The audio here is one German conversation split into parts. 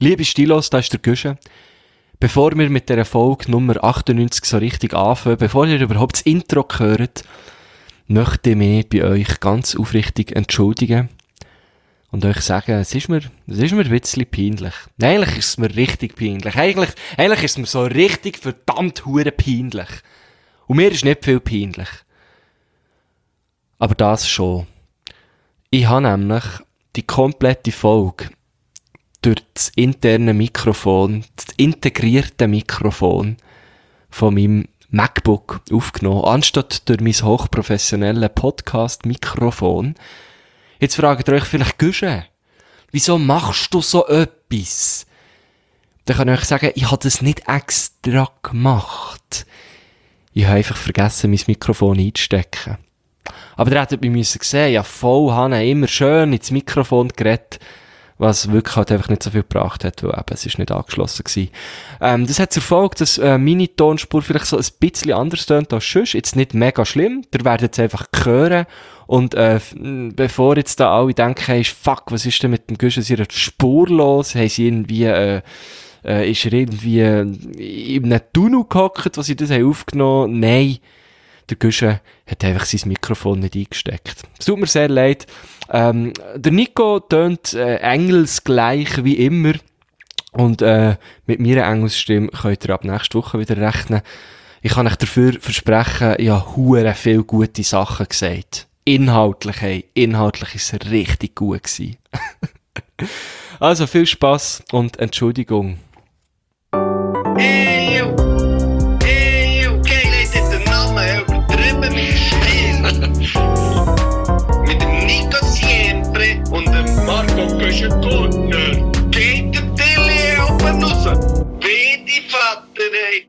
Liebe Stilos, da ist der Güsche. Bevor wir mit dieser Folge Nummer 98 so richtig anfangen, bevor ihr überhaupt das Intro hört, möchte ich mich bei euch ganz aufrichtig entschuldigen und euch sagen, es ist mir ein bisschen peinlich. Nein, eigentlich ist es mir richtig peinlich. Eigentlich ist es mir so richtig verdammt hure peinlich. Und mir ist nicht viel peinlich. Aber das schon. Ich habe nämlich die komplette Folge durch das interne Mikrofon, das integrierte Mikrofon von meinem MacBook aufgenommen, anstatt durch mein hochprofessionelles Podcast-Mikrofon. Jetzt fragt ihr euch vielleicht, Güsche, wieso machst du so etwas? Dann kann ich euch sagen, ich habe das nicht extra gemacht. Ich habe einfach vergessen, mein Mikrofon einzustecken. Aber ihr hättet mich sehen, ja voll habe immer schön ins Mikrofon geredet, was wirklich halt einfach nicht so viel gebracht hat, weil eben, es ist nicht angeschlossen gewesen. Das hat zur Folge, dass meine Tonspur vielleicht so ein bisschen anders tönt als sonst. Jetzt nicht mega schlimm, ihr werdet es einfach hören. Und bevor jetzt da alle denken, hey, fuck, was ist denn mit dem Güsche seiner Spur los? Haben sie irgendwie, ist er irgendwie in einem Tunnel gehockt, was sie das haben aufgenommen? Nein. Der Güsche hat einfach sein Mikrofon nicht eingesteckt. Es tut mir sehr leid. Der Nico tönt engelsgleich wie immer. Und mit meiner Engelsstimme könnt ihr ab nächster Woche wieder rechnen. Ich kann euch dafür versprechen, ich habe hure viele gute Sachen gesagt. Inhaltlich ist es richtig gut gewesen. Also viel Spass und Entschuldigung. Mit dem Nico Siempre und dem Marco Köschen-Gurtner geht der Tilly oben raus. Wie die Vater, ey.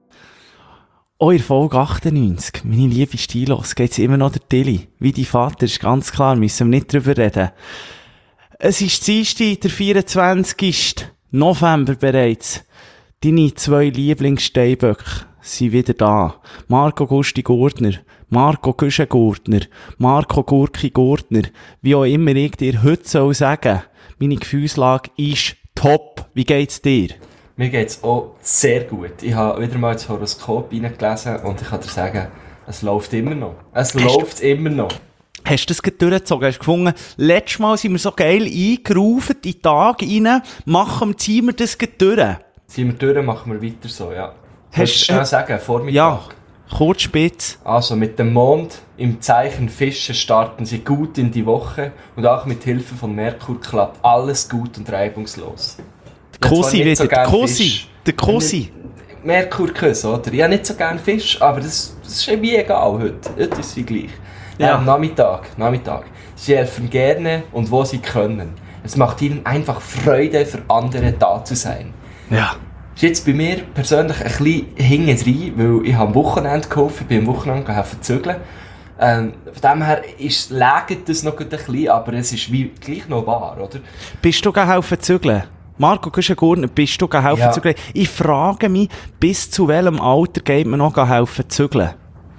In Folge 98, meine liebe Stilos, geht's immer noch der Tilly. Wie die Vater, ist ganz klar, müssen wir nicht drüber reden. Es ist Dienstag, der 24. November bereits. Deine zwei Lieblingssteinböcke sind wieder da. Marco Gusti-Gurtner, Marco Güschen-Gurtner, Marco Gurki-Gurtner, wie auch immer ich dir heute soll sagen. Meine Gefühlslage ist top. Wie geht's dir? Mir geht's auch sehr gut. Ich habe wieder mal ins Horoskop reingelesen und ich kann dir sagen, es läuft immer noch. Immer noch. Hast du das gerade durchgezogen? Hast du gefunden, letztes Mal sind wir so geil eingerufen, in den Tag rein, ziehen wir das gerade durch? Ziehen wir durch, machen wir weiter so, ja. Hast du schnell sagen, Vormittag? Ja, kurz spitz. Also mit dem Mond im Zeichen Fische starten sie gut in die Woche und auch mit Hilfe von Merkur klappt alles gut und reibungslos. Der Kosi wieder, der Kosi. Merkur küssen, oder? Ich habe nicht so gerne Fisch, aber das ist irgendwie egal heute. Heute ist es gleich. Ja. Nachmittag. Sie helfen gerne und wo sie können. Es macht ihnen einfach Freude, für andere da zu sein. Ja. Ist jetzt bei mir persönlich ein bisschen hinten rein, weil ich am Wochenende geholfen, ich bin am Wochenende helfen zügeln. Von dem her lägt das noch ein bisschen, aber es ist wie gleich noch wahr, oder? Bist du helfen zügeln? Marco Güschen-Gurtner, bist du helfen zügeln? Ich frage mich, bis zu welchem Alter geht man noch helfen zügeln?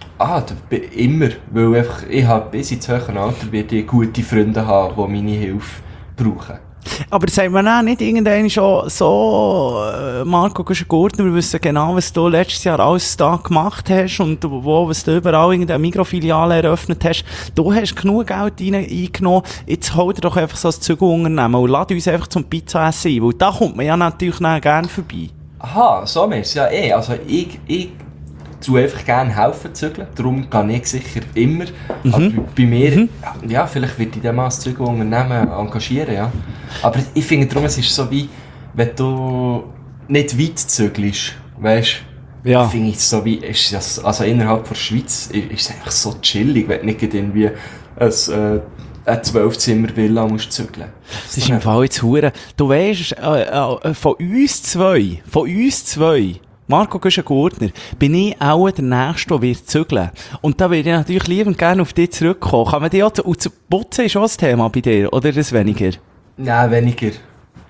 Immer, weil einfach, ich habe bis ins höhere Alter werde ich gute Freunde haben, die meine Hilfe brauchen. Aber sagt man auch nicht irgendwann schon so, Marco Güschen-Gurtner, wir wissen genau, was du letztes Jahr alles da gemacht hast und was du überall in der Mikrofiliale eröffnet hast. Du hast genug Geld eingenommen, jetzt hol dir doch einfach so ein Zügelunternehmen und lad uns einfach zum Pizza-Essen ein, weil da kommt man ja natürlich gerne vorbei. Aha, so meinst du ja also ich tue einfach gerne helfen zügeln, darum gehe ich sicher immer. Aber bei mir, ja, vielleicht wird ich dann mal als Zügelunternehmen engagieren, ja. Aber ich finde darum, es ist so wie, wenn du nicht weit zügelst, weißt du, ja. Finde ich es so wie, also innerhalb der Schweiz ist es einfach so chillig, wenn du nicht irgendwie eine 12-Zimmer-Villa musst zügeln. Das ist im Fall jetzt hure. Du weisst, von uns zwei, Marco Güschen-Gurtner, bin ich auch der Nächste, der wird zügeln. Und da würde ich natürlich liebend gerne auf dich zurückkommen. Kann man dich auch zu Putzen ist auch ein Thema bei dir, oder das weniger? Nein, weniger.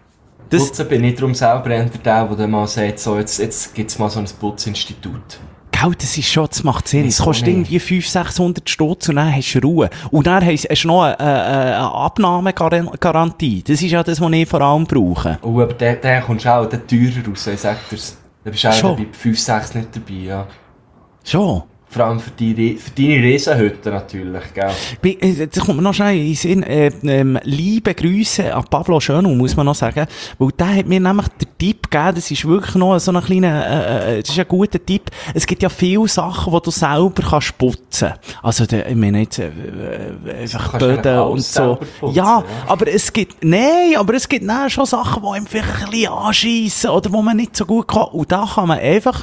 Putzen bin ich darum selber eher der mal sagt, so, jetzt gibt es mal so ein Putzinstitut. Gell, das macht Sinn. Es Wieso kostet nicht? irgendwie 500-600 Stutz und dann hast du Ruhe. Und dann hast du noch eine Abnahmegarantie. Das ist ja das, was ich vor allem brauche. Oh, aber der kommst du auch teurer raus, ich sag dir's. Da bist du auch Schon? bei 5, 6 nicht dabei, ja. Schon. Vor allem für deine Riesenhütte natürlich, gell. Jetzt kommt mir noch schnell in den Sinn, liebe Grüße an Pablo Schönau, muss man noch sagen, weil der hat mir nämlich den Tipp gegeben, das ist wirklich noch so ein kleiner, das ist ein guter Tipp, es gibt ja viele Sachen, die du selber kannst putzen. Also, ich meine jetzt, einfach kannst Böden eigentlich und alles so. selber putzen, Ja, ja. aber es gibt dann schon Sachen, die einem vielleicht ein bisschen anschiessen oder wo man nicht so gut kann. Und da kann man einfach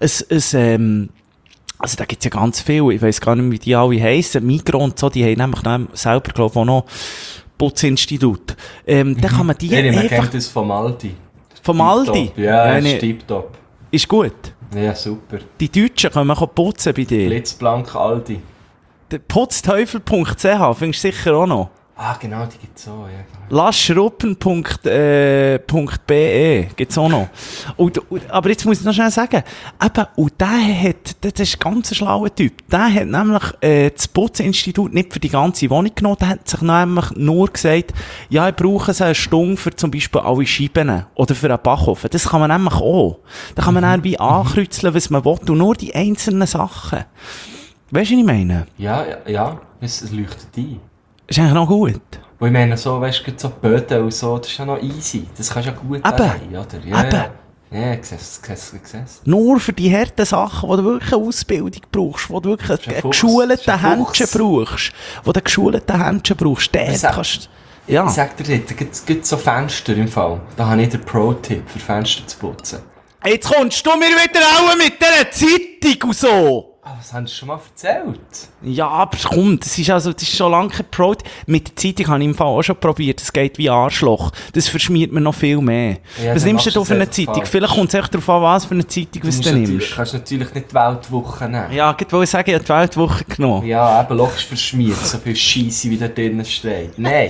also da gibt's ja ganz viel, ich weiss gar nicht, wie die alle heissen, Migros und so, die haben nämlich selber, glaube ich, auch noch Putzinstitut. Dann kann man die Man einfach... kennt das vom Aldi. Vom Aldi? Tipptopp. Ja, ist nee, tipptopp. ist gut. Ja, super. Die Deutschen können putzen bei dir. Blitzblank Aldi. Der Putzteufel.ch findest du sicher auch noch. Ah, genau, die gibt's auch, ja. Genau. Laschruppen.be gibt's auch noch. Aber jetzt muss ich noch schnell sagen, eben, und das ist ein ganz schlauer Typ, der hat nämlich das Putzinstitut nicht für die ganze Wohnung genommen, der hat sich nämlich nur gesagt, ja, ich brauche so eine Stunde für zum Beispiel alle Scheiben oder für einen Backofen. Das kann man nämlich auch. Da kann man dann wie ankreuzeln, was man will, und nur die einzelnen Sachen. Weißt du, was ich meine? Ja, es leuchtet ein. Ist eigentlich noch gut. Wo ich meine, so, weißt du, so Böden und so, das ist ja noch easy. Das kannst du ja gut daheim, oder? Ja, Eben. Ja, ich seh's. Nur für die harten Sachen, wo du wirklich eine Ausbildung brauchst, wo du wirklich ein einen Fuchs. geschulten Ist ein Händchen Fuchs. brauchst, wo du einen geschulten Händchen brauchst, dort sag- kannst du... Ja. Ich sag dir jetzt, es gibt so Fenster im Fall. Da habe ich den Pro-Tipp für Fenster zu putzen. Jetzt kommst du mir wieder auch mit dieser Zeitung und so. Ah, was haben sie schon mal erzählt? Ja, aber komm, das ist schon lange kein Pro. Mit der Zeitung habe ich im Fall auch schon probiert. Das geht wie Arschloch. Das verschmiert mir noch viel mehr. Ja, Was dann nimmst du machst denn du für eine es Zeitung? einfach Vielleicht kommt es echt darauf an, was für eine Zeitung was du nimmst. Du kannst natürlich nicht die Weltwoche nehmen. Ja, ich wollte sagen, ich habe die Weltwoche genommen. Ja, eben logisch verschmiert, so viel Scheisse wie da drinnen steht. Nein.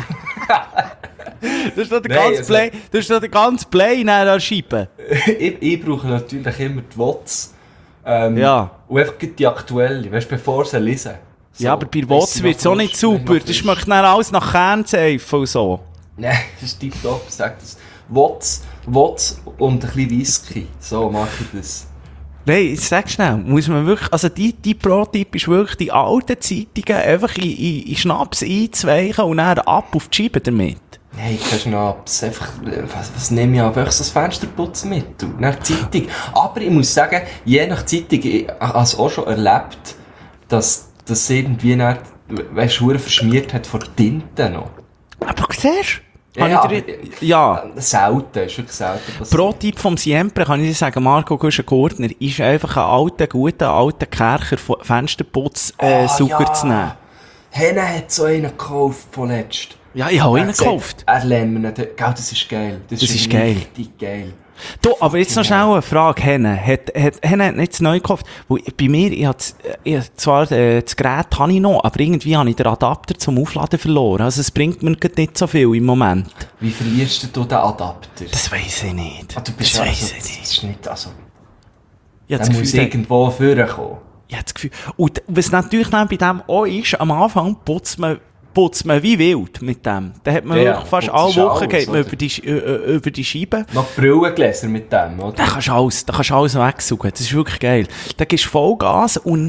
Das ist doch der Nein, ganze also- Play, das ist doch der ganze Play in einer Scheibe. ich brauche natürlich immer die WOTS. Ja. Und einfach die aktuelle, weißt du, bevor sie lesen. So, Ja, aber bei weiss WOTS sie wird es noch auch nicht frisch, super. noch Das frisch. schmeckt dann alles nach Kernseife und so. Nein, das ist tipptopp, ich sag das. WOTS und ein bisschen Whisky. So mache ich das. Nein, jetzt sag schnell, muss man wirklich, also die Pro-Tipp ist wirklich, die alten Zeitungen einfach in Schnaps einzuweichen und dann ab auf die Scheibe damit. Nein, kein Schnaps. Einfach, was nehme ich an? Einfach so ein Fensterputzen mit. Und nach Zeitung. Aber ich muss sagen, je nach Zeitung, ich habe es auch schon erlebt, dass das irgendwie nicht, weißt du, verschmiert hat von Tinte noch. Aber siehst du? Ja, Habe ich dir- ja. Selten, ist wirklich selten passiert. Pro-Tipp vom Siempre kann ich dir sagen, Marco Guschen-Gurtner ist einfach ein alter Kercher von Fensterputz Sucher zu nehmen. Henne hat so einen gekauft von letzt. Ja, ich habe Er ihn sagt, gekauft. Er lernt, gell, das ist geil. Das ist geil. Richtig geil. Du, aber jetzt noch schnell eine Frage, Henne. Henne hat nicht das neu gekauft. Weil bei mir, ich hab zwar das Gerät habe ich noch, aber irgendwie habe ich den Adapter zum Aufladen verloren. Also es bringt mir gerade nicht so viel im Moment. Wie verlierst du den Adapter? Das weiss ich nicht. Ah, du bist das also, weiss ich das nicht. ist nicht, also, Ich habe der das muss Gefühl, irgendwo vorkommen. ich habe das Gefühl. Und was natürlich dann bei dem auch ist, am Anfang putzt man wie wild mit dem. Da hat man Ja, wirklich fast putzt alle Wochen alles, geht man oder? über die Scheibe. Noch Brillengläser mit dem, oder? Da kannst du alles wegsaugen. Das ist wirklich geil. Da gibst du Vollgas und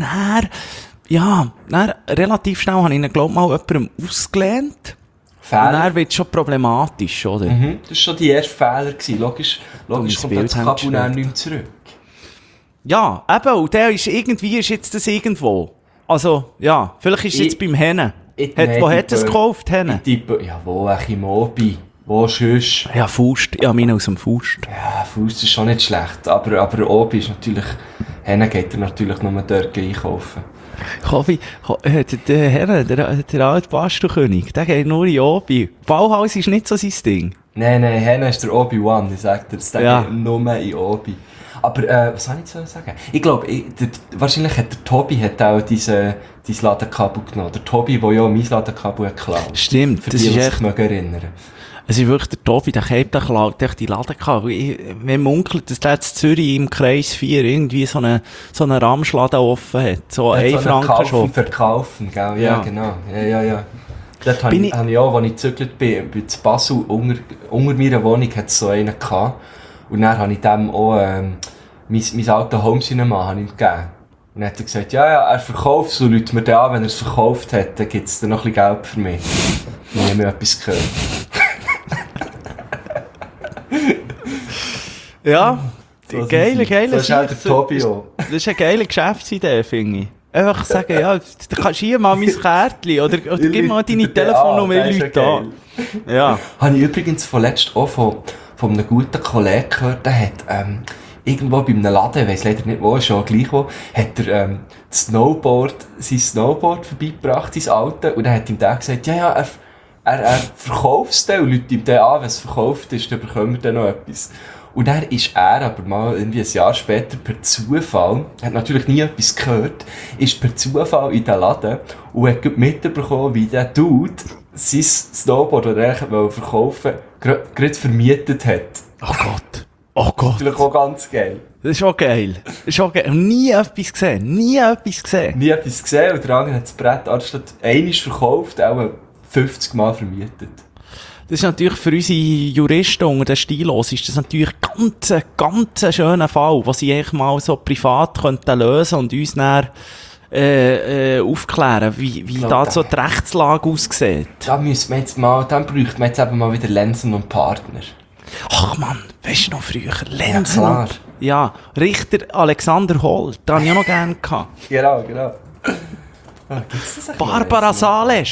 dann relativ schnell habe ich ihn, glaube ich, mal jemandem ausgelehnt. Und dann wird es schon problematisch, oder? Mhm, das war schon die erste Fehler gewesen. Logisch Dummes kommt Bild das haben Kabel dann gestellt. nicht mehr zurück. Ja, eben, und der ist irgendwie, ist jetzt das irgendwo. Also, ja, vielleicht ist es jetzt beim Hennen. Wo hat er es gekauft, Hennen? Ja, wo, im Obi. Wo sonst? Ja, Faust. Ja, meine aus dem Faust. Ja, Fuß ist schon nicht schlecht. Aber Obi ist natürlich, Henne geht er natürlich nur dort einkaufen. Der Hennen, der alte Bastelkönig, der geht nur in Obi. Bauhaus ist nicht so sein Ding. Nein, Henne ist der Obi-Wan, ich sag dir, das Ja. geht nur in Obi. Aber, was soll ich jetzt sagen? Ich glaube, wahrscheinlich hat der Tobi auch dein Ladekabel genommen. Der Tobi, der ja mein Ladekabel geklaut. Stimmt, Für das die, ist die echt... sich mögen erinnern. Es ist wirklich der Tobi, der klaut echt die Ladekabel. Wenn munkelt, dass der in Zürich im Kreis 4 irgendwie so einen Ramschladen offen hat. So ein so Franken-Shop. Verkaufen, gell? Ja, genau. Ja. Dort habe ich auch, als ich gezügelt bin, bei Basel, unter meiner Wohnung hat es so einen gehabt. Und dann habe ich dem auch, mein altes Home-Cinema habe ich ihm gegeben. Und dann hat er gesagt, ja, er verkauft es, so Leute mir den an, wenn er es verkauft hat, dann gibt es dann noch ein bisschen Geld für mich. Und ich habe mir etwas gehört. Ja, geile Das ist auch der Tobi auch. Das ist eine geile Geschäftsidee, finde ich. Einfach sagen, ja, du kannst hier mal mein Kärtchen oder gib mal deine Telefonnummer, ich Leute an. Ja. Habe ich übrigens vorletzt auch von einem guten Kollegen gehört, der hat irgendwo bei einem Laden, ich weiss leider nicht wo, ist schon gleich wo, hat er sein Snowboard vorbeigebracht, sein Alte, und dann hat ihm der gesagt, ja, er verkauft es dann und Leute ihm dann an, wenn es verkauft ist, dann bekommen wir dann noch etwas. Und dann ist er aber mal irgendwie ein Jahr später per Zufall, hat natürlich nie etwas gehört, ist per Zufall in den Laden und hat mitbekommen, wie der Dude sein Snowboard, das er verkaufen wollte, gerade vermietet hat. Oh Gott. Oh Gott. Das ist natürlich auch ganz geil. Das ist auch geil. Nie etwas gesehen. Nie etwas gesehen und der andere hat das Brett anstatt einmal verkauft, auch 50 Mal vermietet. Das ist natürlich für unsere Juristen unter den Stilos ist das natürlich ganz schöner Fall, was sie eigentlich mal so privat könnten lösen und uns dann aufklären, wie da so die Rechtslage aussieht. Da müssen wir jetzt mal, dann bräuchte man jetzt eben mal wieder Lenzen und Partner. Ach Mann, weißt du noch früher? Lenzen ja, klar. Ja, Richter Alexander Holt, den habe ich auch noch gerne gehabt. Genau. Ah, Barbara Sales.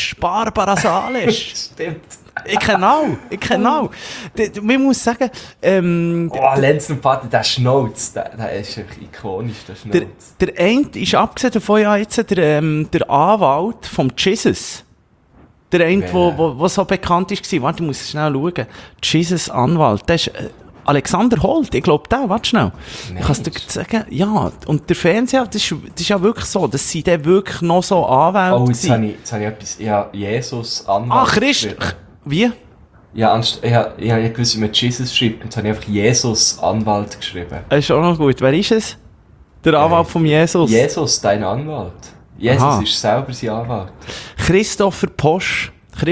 Stimmt. Ich kenne auch. Man muss sagen, Lenzen und Partner, der Schnauz, der ist ikonisch, der Schnauz. Der eine ist abgesehen davon ja jetzt der Anwalt vom Jesus. Der eine, der so bekannt war. Warte, ich muss schnell schauen. Jesus Anwalt, der ist Alexander Holt, ich glaube der, warte schnell. Nein. Ich kann es dir sagen, ja, und der Fernseher, das ist ja wirklich so, dass sie dann wirklich noch so Anwälte sind. Jetzt habe ich etwas, ja, Jesus Anwalt. Ah, Christ, wie? Ja, ich habe gewusst, wie man Jesus schreibt, und jetzt habe ich einfach Jesus Anwalt geschrieben. Das ist auch noch gut. Wer ist es? Der Anwalt von Jesus? Jesus, dein Anwalt. Jesus ist selber sein Anwalt. Christopher Posch.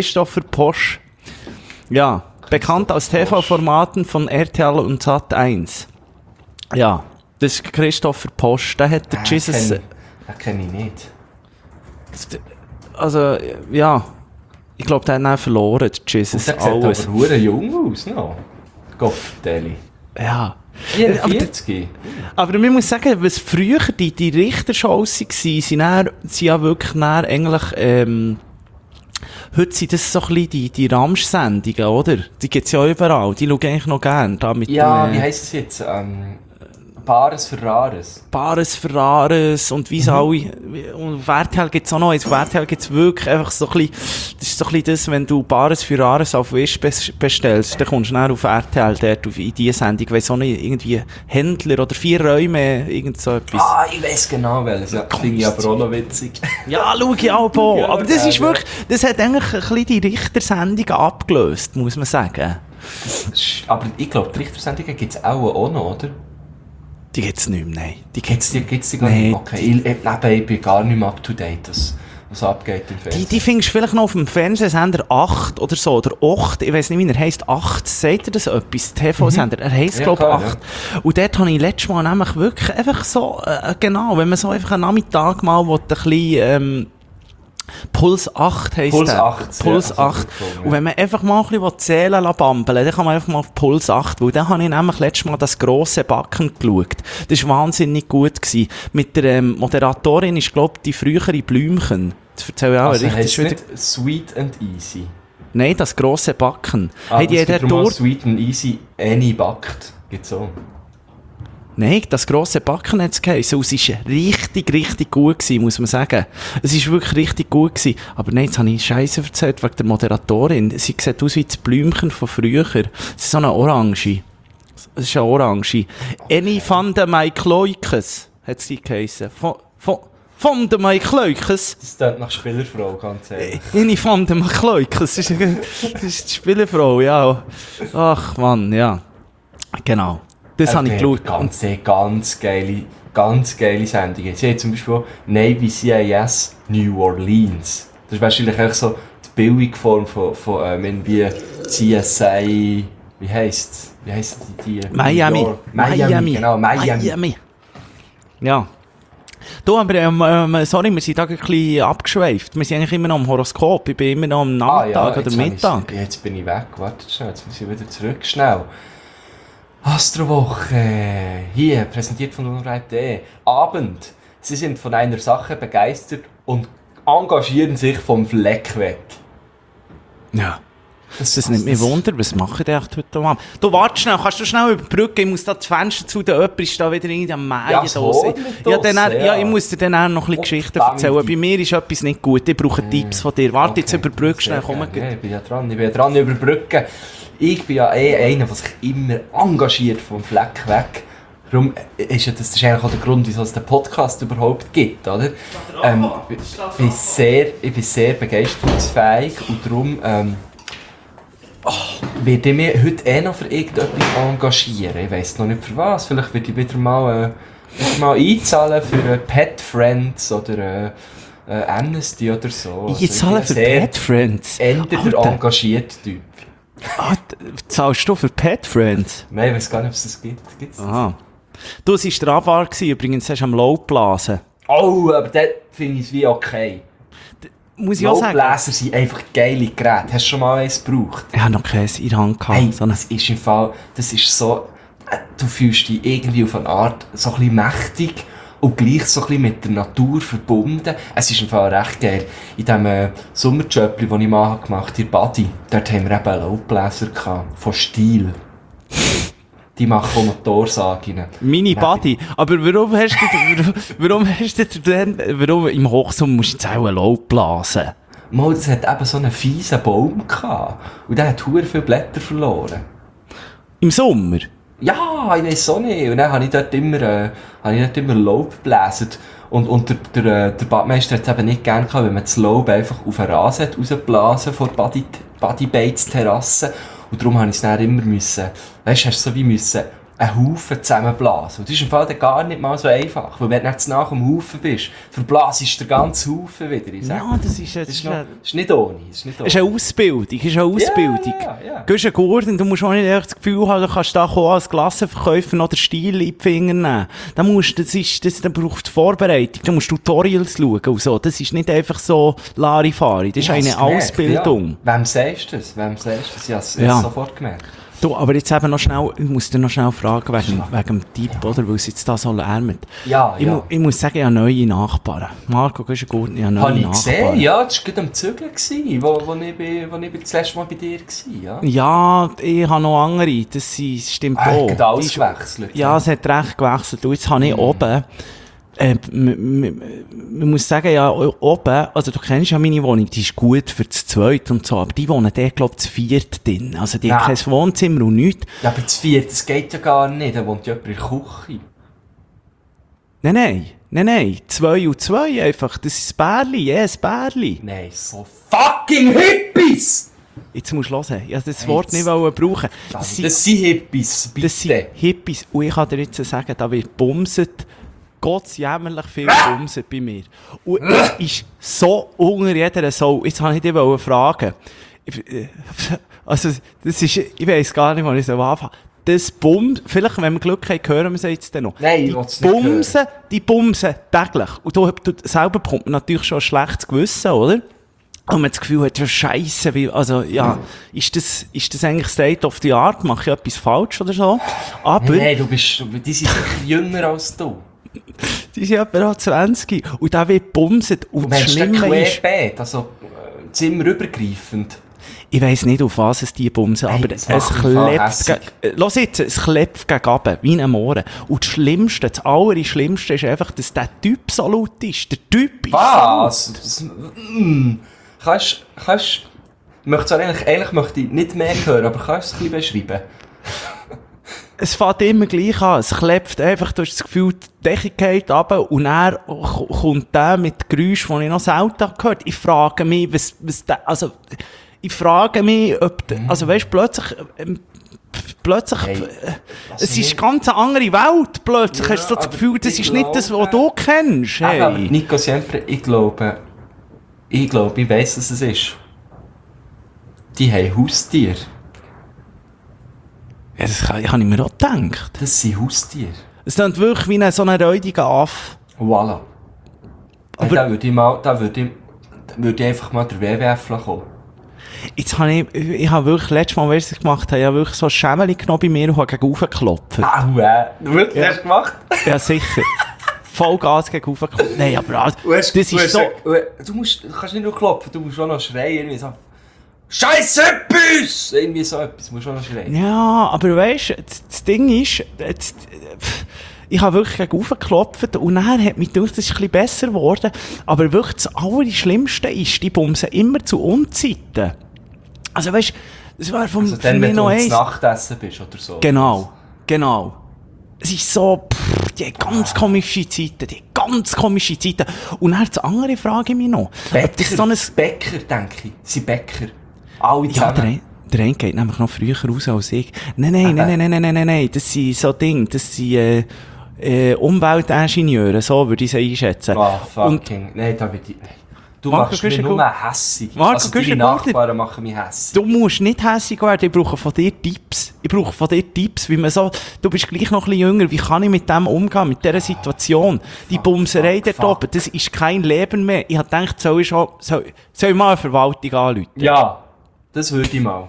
Ja, bekannt aus TV-Formaten von RTL und Sat.1. Ja, das ist Christopher Posch. Der hat der Jesus... Den kenne ich nicht. Also, ja... Ich glaube, der hat dann verloren, der Jesus. Der sieht aber verdammt jung aus, noch. Gottverdeli. Ja. 44. Aber man muss sagen, was früher die Richtershows waren, sind ja wirklich eigentlich, heute sind das so ein bisschen die Ramsch-Sendungen, oder? Die gibt es ja überall, die schaue ich eigentlich noch gerne. Ja, wie heisst es jetzt? Pares Ferraris und wie alle, und Wertel gibt es auch noch, Wertel gibt es wirklich einfach so ein bisschen, das ist so ein bisschen das, wenn du Pares Ferraris auf Wish bestellst, dann kommst du schnell auf RTL, dort in diese Sendung, weiss auch nicht, irgendwie Händler oder 4 Räume, irgend so etwas. Ah, ich weiss genau welches, ja, finde ich aber auch noch witzig. Ja, schau ich auch an, ja, aber das ist wirklich, das hat eigentlich ein bisschen die Richtersendung abgelöst, muss man sagen. Aber ich glaube, die Richtersendungen gibt es auch noch, oder? Die gibt's nicht mehr, nein. Die gibt's gar nicht. Okay, ich bin gar nicht mehr up to date, was abgeht im Fernsehen. Die findest du vielleicht noch auf dem Fernsehsender 8 oder so, oder 8, ich weiss nicht, wie er heisst, 8, sagt er das etwas, TV-Sender, er heisst, ja, glaube ich, 8. Ja. Und dort habe ich letztes Mal nämlich wirklich einfach so, genau, wenn man so einfach einen Nachmittag mal ein bisschen, Puls 8 heisst Puls der. 8. Puls ja, 8. Und wenn man einfach mal ein bisschen zählen bambeln, dann kann man einfach mal auf Puls 8, weil dann habe ich nämlich letztes Mal das grosse Backen geschaut. Das war wahnsinnig gut gewesen. Mit der Moderatorin ist, glaube ich, die frühere Blümchen. Das erzähle ich auch also richtig. Nicht Sweet and Easy? Nein, das grosse Backen. Hey, die hat Sweet and Easy Annie backt. Gibt's auch. Nein, das grosse Backen hat es geheißen. Es war richtig gut gewesen, muss man sagen. Es war wirklich richtig gut gewesen. Aber nein, jetzt habe ich Scheiße erzählt wegen der Moderatorin. Sie sieht aus wie das Blümchen von früher. Es ist so eine Orange. Das ist eine Orange. Any van de Maikloikes, hat sie geheissen. Von de Maikloikes. Das klingt nach Spielerfrau, ganz ehrlich. Any van de Maikloikes. Das ist die Spielerfrau, ja. Ach Mann, ja. Genau. Das habe ich geschaut. Ganz geile Sendungen. Sie haben zum Beispiel auch Navy CIS New Orleans. Das ist wahrscheinlich auch so die Bildungsform von irgendwie CSI. Wie heisst die? Miami. Genau, Miami. Ja. Du, aber sorry, wir sind da ein bisschen abgeschweift. Wir sind eigentlich immer noch am Horoskop. Ich bin immer noch am Nachmittag oder Mittag. Jetzt bin ich weg. Warte schnell, jetzt muss ich wieder zurück. Schnell. Astrowoche. Hier, präsentiert von unreif.de. Abend. Sie sind von einer Sache begeistert und engagieren sich vom Fleck weg. Ja. Das nimmt mich Wunder, was machen die echt heute Abend? Du, warte schnell, kannst du schnell überbrücken? Ich muss da das Fenster zu, der jemand ist da wieder irgendwie am Mähen. Ja, ich muss dir dann auch noch ein bisschen Geschichten erzählen. Bei mir ist etwas nicht gut, ich brauche Tipps von dir. Warte, jetzt überbrück schnell, komm. Ja, ich bin ja dran, überbrücken. Ich bin ja einer, der sich immer engagiert vom Fleck weg. Darum ist ja das eigentlich auch der Grund, wieso es den Podcast überhaupt gibt, oder? Ich bin sehr begeisterungsfähig und darum werde ich mich heute noch für irgendetwas engagieren. Ich weiss noch nicht für was. Vielleicht werde ich wieder mal einzahlen für Pet Friends oder Amnesty oder so. Einzahlen für Pet Friends? Der engagierte Typ. Zahlst du für Pet Friends? Nein, ich weiss gar nicht, ob es das gibt. Gibt's das? Aha. Du, es war der Abwahl übrigens, hast du am Lautblasen. Oh, aber dort finde ich es wie okay. Muss ich auch sagen. Laubbläser sind einfach geile Geräte. Hast du schon mal eins gebraucht? Ich habe noch keins in der Hand gehabt. Hey, das ist im Fall, das ist so, du fühlst dich irgendwie auf eine Art so ein bisschen mächtig und gleich so ein bisschen mit der Natur verbunden. Es ist im Fall recht geil. In diesem Sommerjob, den ich mal gemacht habe, in Badi, dort haben wir eben einen Laubbläser gehabt, von Stihl. Die machen Motorsagen. Mini Buddy. Aber warum warum im Hochsommer musst du jetzt auch ein Laub blasen? Mal, das hat eben so einen fiesen Baum gehabt. Und der hat verdammt viele Blätter verloren. Im Sommer? Ja, ich weiss auch nicht. Und dann habe ich dort immer Laub gebläsen. Und der Badmeister hat es eben nicht gern gehabt, wenn man das Laub einfach auf den Rasen rausblasen vor der Bodybaits-Terrasse. Und darum musste ich es dann immer weißt du, hast du so wie einen Haufen zusammenblasen. Und das ist im Fall gar nicht mal so einfach. Weil wenn du jetzt nach dem Haufen bist, verblasest du den ganzen Haufen wieder. Ja, das ist nicht ohne. Es ist eine Ausbildung. Ja. Gehst einen Gurten, du musst auch nicht echt das Gefühl haben, du kannst da als Klassenverkäufer noch den Stiel in die Finger nehmen. Das braucht Vorbereitung. Du musst Tutorials schauen und so. Das ist nicht einfach so Larifari. Das ist eine Ausbildung. Ja. Wem sagst du das? Ich habe es sofort gemerkt. Du, aber jetzt eben noch schnell, ich muss dir noch schnell fragen wegen dem Typ, oder? Weil es jetzt da so lärmt. Ja. Ich muss sagen, ich habe neue Nachbarn. Marco, gehst du gut? Ich habe neue Nachbarn. Gesehen? Ja, das war gerade am Zügeln, wo ich das letzte Mal bei dir war. Ja, ich habe noch andere. Das stimmt auch. Hat alles gewechselt. Ja, es hat recht gewechselt. Und jetzt habe ich oben... man muss sagen, ja, oben, also du kennst ja meine Wohnung, die ist gut für das Zweite und so, aber die wohnen der, glaube ich, das Vierte drin. Also die haben kein Wohnzimmer und nichts. Ja, aber das Vierte, das geht ja gar nicht, da wohnt jemand in der Küche. Nein, 2 und 2 einfach, das ist ein Bärli, ein Bärli. Nein, so fucking Hippies! Jetzt musst du hören, ich wollte das Wort nicht brauchen. Das sind Hippies, bitte. Das sind Hippies, und ich kann dir jetzt sagen, da wird bumset, gottsjämmerlich viel bumset bei mir. Und es ist so unter jeder Sau. Jetzt wollte ich dich fragen. Also, das ist, ich weiss gar nicht, wann ich so anfange. Das Bums, vielleicht, wenn wir Glück haben, hören wir es jetzt dann noch. Nein, ich will es nicht hören. Die bumsen täglich. Und du selber bekommt man natürlich schon ein schlechtes Gewissen, oder? Und man das Gefühl hat, ja, Scheisse, also, ja, ist das eigentlich State of the Art? Mache ich etwas falsch oder so? Aber... Nein, die sind sicher jünger als du. Die sind etwa 20. Und der wird bumset. Und das Schlimme ist... also zimmerübergreifend. Ich weiss nicht, auf was es die bumsen, aber es klebt... Lass jetzt, es klebt gegen runter, wie ein Mohren. Und das Schlimmste, das Allerschlimmste ist einfach, dass der Typ so laut ist. Der Typ ist was? Eigentlich möchte ich nicht mehr hören, aber kannst du es ein bisschen beschreiben? es fängt immer gleich an. Es klebt einfach, du hast das Gefühl, die Decke geht runter und dann kommt der mit Geräusch, das ich noch selten gehört. Ich frage mich, also weißt, plötzlich, Hey, es ist eine ganz andere Welt, plötzlich hast du so das Gefühl, das ist nicht das, was du kennst. Hey. Aber Nico Siempre, ich glaube, ich weiss, was es ist. Die haben Haustiere. Ja, das habe ich mir auch gedacht. Das sind Haustiere. Es klingt wirklich wie so ein räudiger Affe. Voilà. Aber- Da würde ich einfach mal der WWF kommen. Jetzt habe ich habe wirklich, letztes Mal, was ich gemacht habe, ich habe wirklich so ein Schämmchen genommen bei mir und habe gegen raufgeklopft. Wirklich? Hast du gemacht? Ja, sicher. Vollgas gegen raufgeklopft. Nein, aber das ist so... Du kannst nicht nur klopfen, du musst auch noch schreien. Irgendwie so. Scheiß etwas! Irgendwie so etwas, musst du auch noch schreien. Ja, aber weißt du, das Ding ist, ich habe wirklich gegen raufgeklopft und dann hat mich gedacht, das ist ein bisschen besser geworden. Aber wirklich das Allerschlimmste ist, die bumsen immer zu Unzeiten. Also weißt du, das war für Also dann, mich wenn noch du ins eins. Nachtessen bist oder so. Genau. Es ist so, die haben ganz komische Zeiten. Und dann die andere Frage ich mich noch. Ob das so ein... Bäcker, denke ich. Sie Bäcker. Alle Ja, zusammen. der eine geht nämlich noch früher raus als ich. Nein. Das sind so Dinge, das sind Umweltingenieure, so würde ich es einschätzen. Ah, Und fucking. Nein, da wird ich... Du Marco machst mich Güschen, nur hässig. Marco Also deine Güschen, Nachbarn machen mich hässig. du musst nicht hässig werden, ich brauche von dir Tipps. Wie man so, du bist gleich noch ein bisschen jünger, wie kann ich mit dem umgehen, mit dieser Situation? Die Bumserei dort oben, das ist kein Leben mehr. Ich habe gedacht, soll ich mal eine Verwaltung anrufen? Ja, das würde ich mal.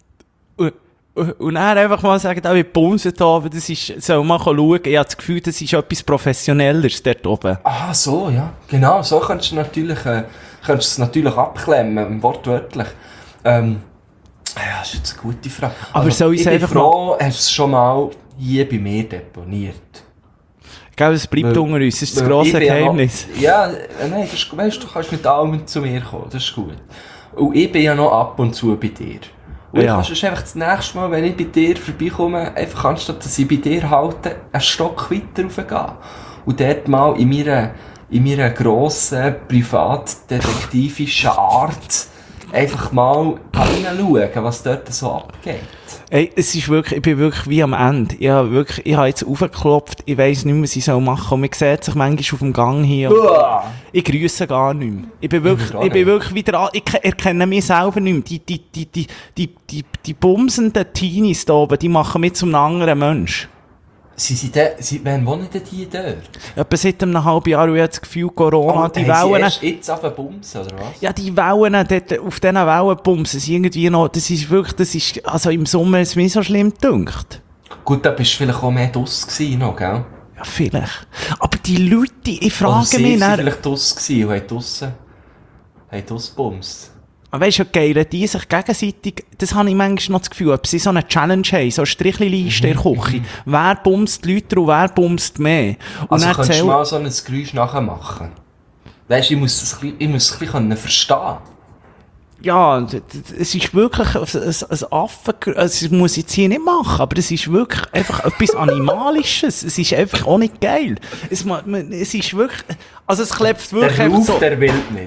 Und dann einfach mal sagen, da wird bumsen da oben, das ist, soll man schauen. Ich habe das Gefühl, das ist etwas Professionelleres dort oben. Ah, so, ja. Genau, so könntest du es natürlich abklemmen, wortwörtlich. Ja, das ist jetzt eine gute Frage. Aber soll ich es bin einfach froh, hast du es schon mal hier bei mir deponiert. Gell, es bleibt unter uns, das ist das Weil grosse ich bin Geheimnis. Nein, das ist, weißt, du kannst mit allem zu mir kommen, das ist gut. Und ich bin ja noch ab und zu bei dir. Und Ja. ich kannst einfach das nächste Mal, wenn ich bei dir vorbeikomme, einfach anstatt dass ich bei dir halte, einen Stock weiter raufgehen. Und dort mal in meiner grossen, privatdetektivischen Art einfach mal hineinschauen, was dort so abgeht. Ey, es ist wirklich, ich bin wirklich wie am Ende. Ich habe jetzt aufgeklopft, ich weiss nicht mehr, was ich machen soll. Und man sieht sich manchmal auf dem Gang hier. Uah. Ich grüße gar nicht mehr. Ich bin wirklich wieder an, ich erkenne mich selber nicht mehr. Die bumsenden Teenies da oben, die machen mich zum anderen Mensch. Wann wohnen denn die dort? Etwa seit einem halben Jahr, und ich habe das Gefühl, Corona, die Wellen... Sie jetzt auf den Bums, oder was? Ja, die Wellen, dort, auf diesen Wellenbumsen sind irgendwie noch, also im Sommer ist es mir so schlimm gedünkt. Gut, da bist du vielleicht auch mehr draus gewesen noch, gell? Ja, vielleicht. Aber die Leute, ich Oder frage sie mich waren dann, vielleicht draus gewesen und haben draus gebumst. weisst du, geil, die sich gegenseitig, das habe ich manchmal noch das Gefühl, ob sie so eine Challenge haben, so eine Strichli-Liste in der Küche. Wer bumst die Leute und wer bumst mehr? Und Also dann könntest du zähl- mal so ein Geräusch nachmachen? Weisst du, ich muss es ein bisschen verstehen. Ja, es ist wirklich ein Affen, es muss ich jetzt hier nicht machen, aber es ist wirklich einfach etwas Animalisches. Es ist einfach auch nicht geil. Es ist wirklich, also es klebt wirklich Der einfach Ruf so. der Wildnis.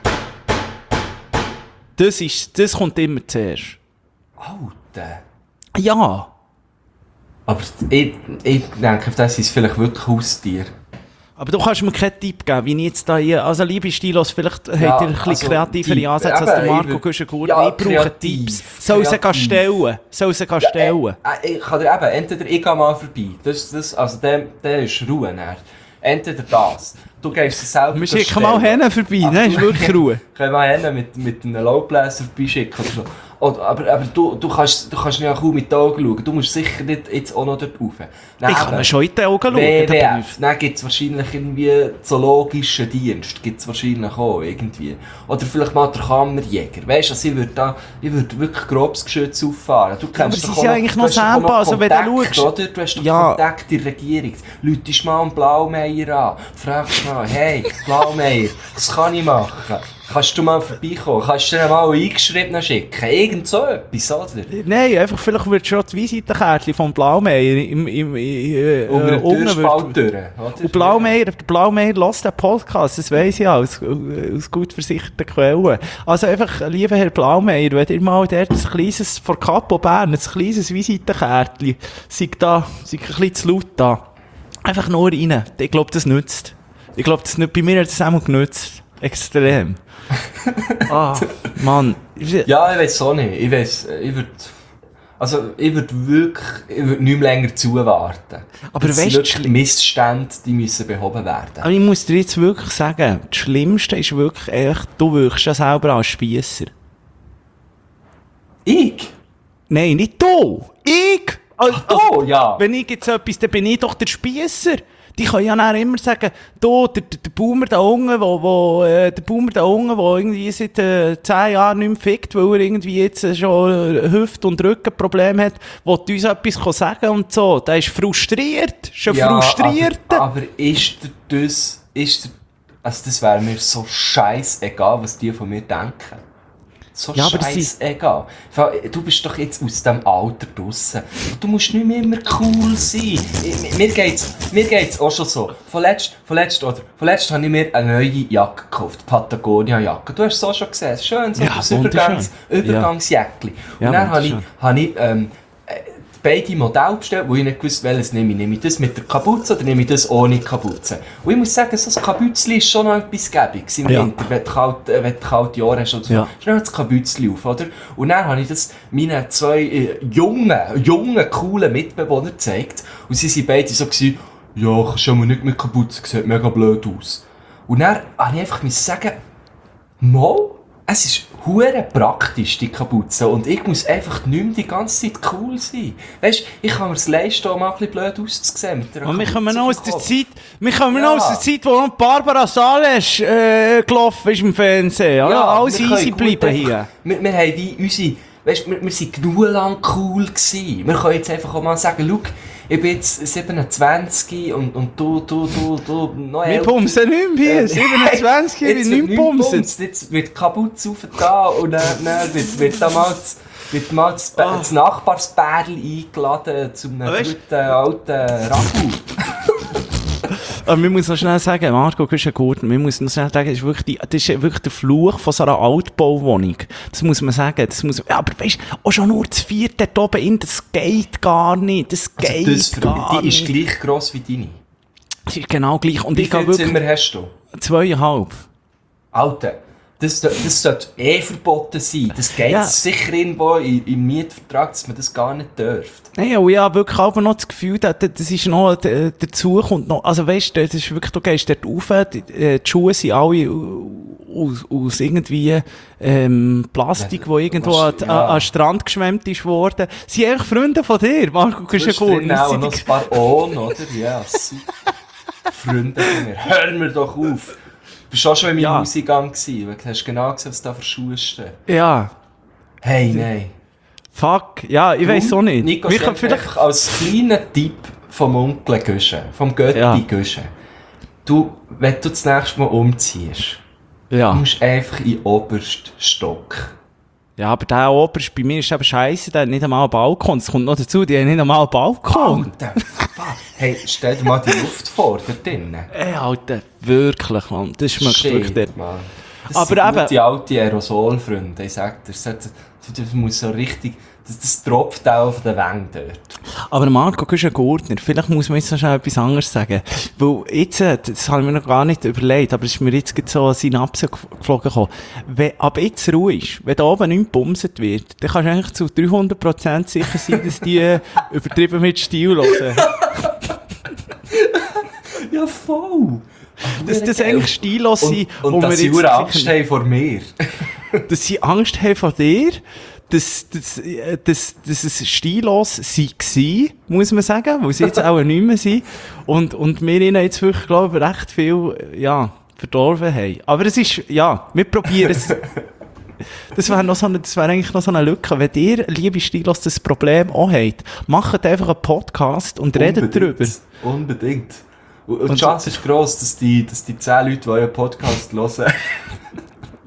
Das kommt immer zuerst. Alter. Ja. Aber ich denke, das ist vielleicht wirklich Haustier. Aber du kannst mir keinen Tipp geben, wie ich jetzt da hier, also liebe Stilos, vielleicht habt ihr ein bisschen also, kreativere Ansätze als der Marco Güschen-Gurt. Ja, Ich brauche kreativ, Tipps. Soll sie kreativ. stellen? Ich kann dir eben, entweder ich gehe mal vorbei, also der ist Ruhe näher. Entweder das, du gehst es selber Wir schicken mal hin vorbei, ne? Ist wirklich Ruhe. Können wir hin mit einem Laubbläser vorbeischicken oder so. Aber du kannst ja kaum mit den Augen schauen. Du musst sicher nicht jetzt auch noch dort rauf. Ich kann mir schon in die Augen schauen. WWF. Dann gibt es wahrscheinlich irgendwie zoologischen Dienst. Gibt's wahrscheinlich auch irgendwie. Oder vielleicht mal der Kammerjäger. Weisst du, also ich würde wirklich grobes Geschütz auffahren. Du aber kennst sie doch sind ja auch eigentlich du noch hast doch auch selber, also wenn du Kontakt, schaust- oder? Du hast doch Ja. Kontakt in der Regierung. Läutest mal einen Blaumeier an. Fragst mal, hey, Blaumeier, was kann ich machen? Kannst du mal vorbeikommen? Kannst du dir mal eingeschrieben schicken? Irgend so etwas, oder? Nein, einfach vielleicht wird schon die Visitenkärtchen vom Blaumeier Unter der Türspalt durch, oder? Und Blaumeier hört den Podcast, das weiss ich aus gut versicherten Quellen. Also einfach, lieber Herr Blaumeier, wenn ihr mal dort ein kleines, vor Capo Bern, ein kleines Visitenkärtchen, sei ein bisschen zu laut da. Einfach nur rein. Ich glaube, das nützt. Bei mir hat es auch mal genützt. Extrem. Mann. Ja, ich weiss auch nicht. Ich würde nicht mehr länger zuwarten. Aber das weißt sind wirklich Missstände, die müssen behoben werden. Aber ich muss dir jetzt wirklich sagen, das Schlimmste ist wirklich echt, du wirkst ja selber als Spiesser. Ich? Nein, nicht du! Ich! Du, ja! Wenn ich jetzt etwas, dann bin ich doch der Spiesser. Die können ja dann immer sagen, du, der Boomer da unten, der irgendwie seit 10 Jahren nicht mehr fickt, weil er irgendwie jetzt schon Hüft- und Rückenprobleme hat, will uns etwas sagen und so. Der ist frustriert. Frustriert. Aber das wäre mir so scheißegal, was die von mir denken. So ja, scheißegal. Du bist doch jetzt aus dem Alter draussen. Du musst nicht mehr immer cool sein. Mir geht's auch schon so. Vorletzt habe ich mir eine neue Jacke gekauft. Patagonia-Jacke. Du hast es auch schon gesehen. Schön, so ein Übergangsjäckli. Ja, und dann habe ich beide Modelle bestellt, wo ich nicht wusste, welches nehme ich. Nehme ich das mit der Kapuze oder nehme ich das ohne Kapuze? Und ich muss sagen, so ein Kabützli ist schon noch etwas gäbiges im Winter, wenn du kalte Jahre hast oder so. Ja. Schnell das Kabützli auf, oder? Und dann habe ich das meinen 2 jungen, coolen Mitbewohnern gezeigt. Und sie waren beide so gewesen, ja, kannst du mal nicht mit Kapuze, sieht mega blöd aus. Und dann habe ich einfach sagen, mal, es ist hure praktisch, die Kapuze. Und ich muss einfach nicht mehr die ganze Zeit cool sein. Weisst, ich kann mir es leisten, auch mal ein bisschen blöd auszusehen mit der Kapuze. Und wir kommen noch aus der Zeit, wo noch Barbara Sales gelaufen ist im Fernsehen. Ja, alles easy bleiben hier. Wir haben wie unsere... Weisst, wir waren genug lang cool gewesen. Wir können jetzt einfach auch mal sagen, schau, ich bin jetzt 27 und du noch älter. Wir pumsen nicht mehr, 27, ich bin nicht pumsen. Jetzt wird die Kapuze aufgetan und dann wird da mal das Nachbarsbärli eingeladen zu einem guten alten Ragu. Aber man muss noch schnell sagen, Marco Güschen-Gurten, man muss noch schnell sagen, das ist wirklich der Fluch von so einer Altbauwohnung. Das muss man sagen. Aber weisst, auch schon nur das 4. dort oben in, das geht gar nicht. Die ist gleich gross wie deine. Das ist genau gleich. Und wie viele Zimmer hast du? 2,5. Alter, das sollte verboten sein. Das geht sicher irgendwo im Mietvertrag, dass man das gar nicht dürfte. Nein, und ich habe wirklich auch noch das Gefühl, das ist noch, dazu kommt noch, also weisst du, das ist wirklich, du gehst dort rauf, die Schuhe sind alle aus irgendwie, Plastik, wo irgendwo an den Strand geschwemmt ist worden. Sie sind eigentlich Freunde von dir, Marco Güschen-Gurten. Auch noch ein paar Ohn, oder? Ja, super. Freunde von mir. Hör mir doch auf. Du warst auch schon in meinem Hauseingang gewesen. Du hast genau gesehen, was da für Schuhe stehen. Ja. Hey, nein. Fuck, ja, ich weiss auch nicht. Nico, vielleicht als kleiner Tipp vom Onkel Güschen, vom Götti Güschen. Wenn du das nächste Mal umziehst, musst du einfach in den obersten Stock. Ja, aber der oberste bei mir ist eben scheisse, der hat nicht einmal einen Balkon. Es kommt noch dazu, die haben nicht einmal einen Balkon. Alter, hey, stell dir mal die Luft vor, da drinnen. Ey, Alter, wirklich, Mann. Das schmeckt wirklich dort. Mann. Das sind gute alte Aerosolfreunde. Ich sag dir, das muss so richtig... Das tropft auch auf den Wängen dort. Aber Marco Güschen-Gurten, vielleicht muss man jetzt noch schnell etwas anderes sagen. Weil jetzt, das habe ich mir noch gar nicht überlegt, aber es ist mir jetzt so eine Synapse geflogen gekommen. Wenn ab jetzt Ruhe ist, wenn da oben nichts gebumset wird, dann kannst du eigentlich zu 300% sicher sein, dass die übertrieben mit Stil hören. Ja, voll! Dass das eigentlich stillos sind. Und dass sie Angst haben vor mir. Dass sie Angst haben vor dir. Dass es stillos war, muss man sagen, weil sie jetzt auch nicht mehr sind. Und wir ihnen jetzt wirklich, glaube ich, recht viel, verdorben haben. Aber es ist, wir probieren es. Das wäre eigentlich noch so eine Lücke. Wenn ihr, liebe Stilos, das Problem auch habt, macht einfach einen Podcast und redet darüber. Unbedingt. Und die Chance ist gross, dass die 10 Leute, die euren Podcast hören,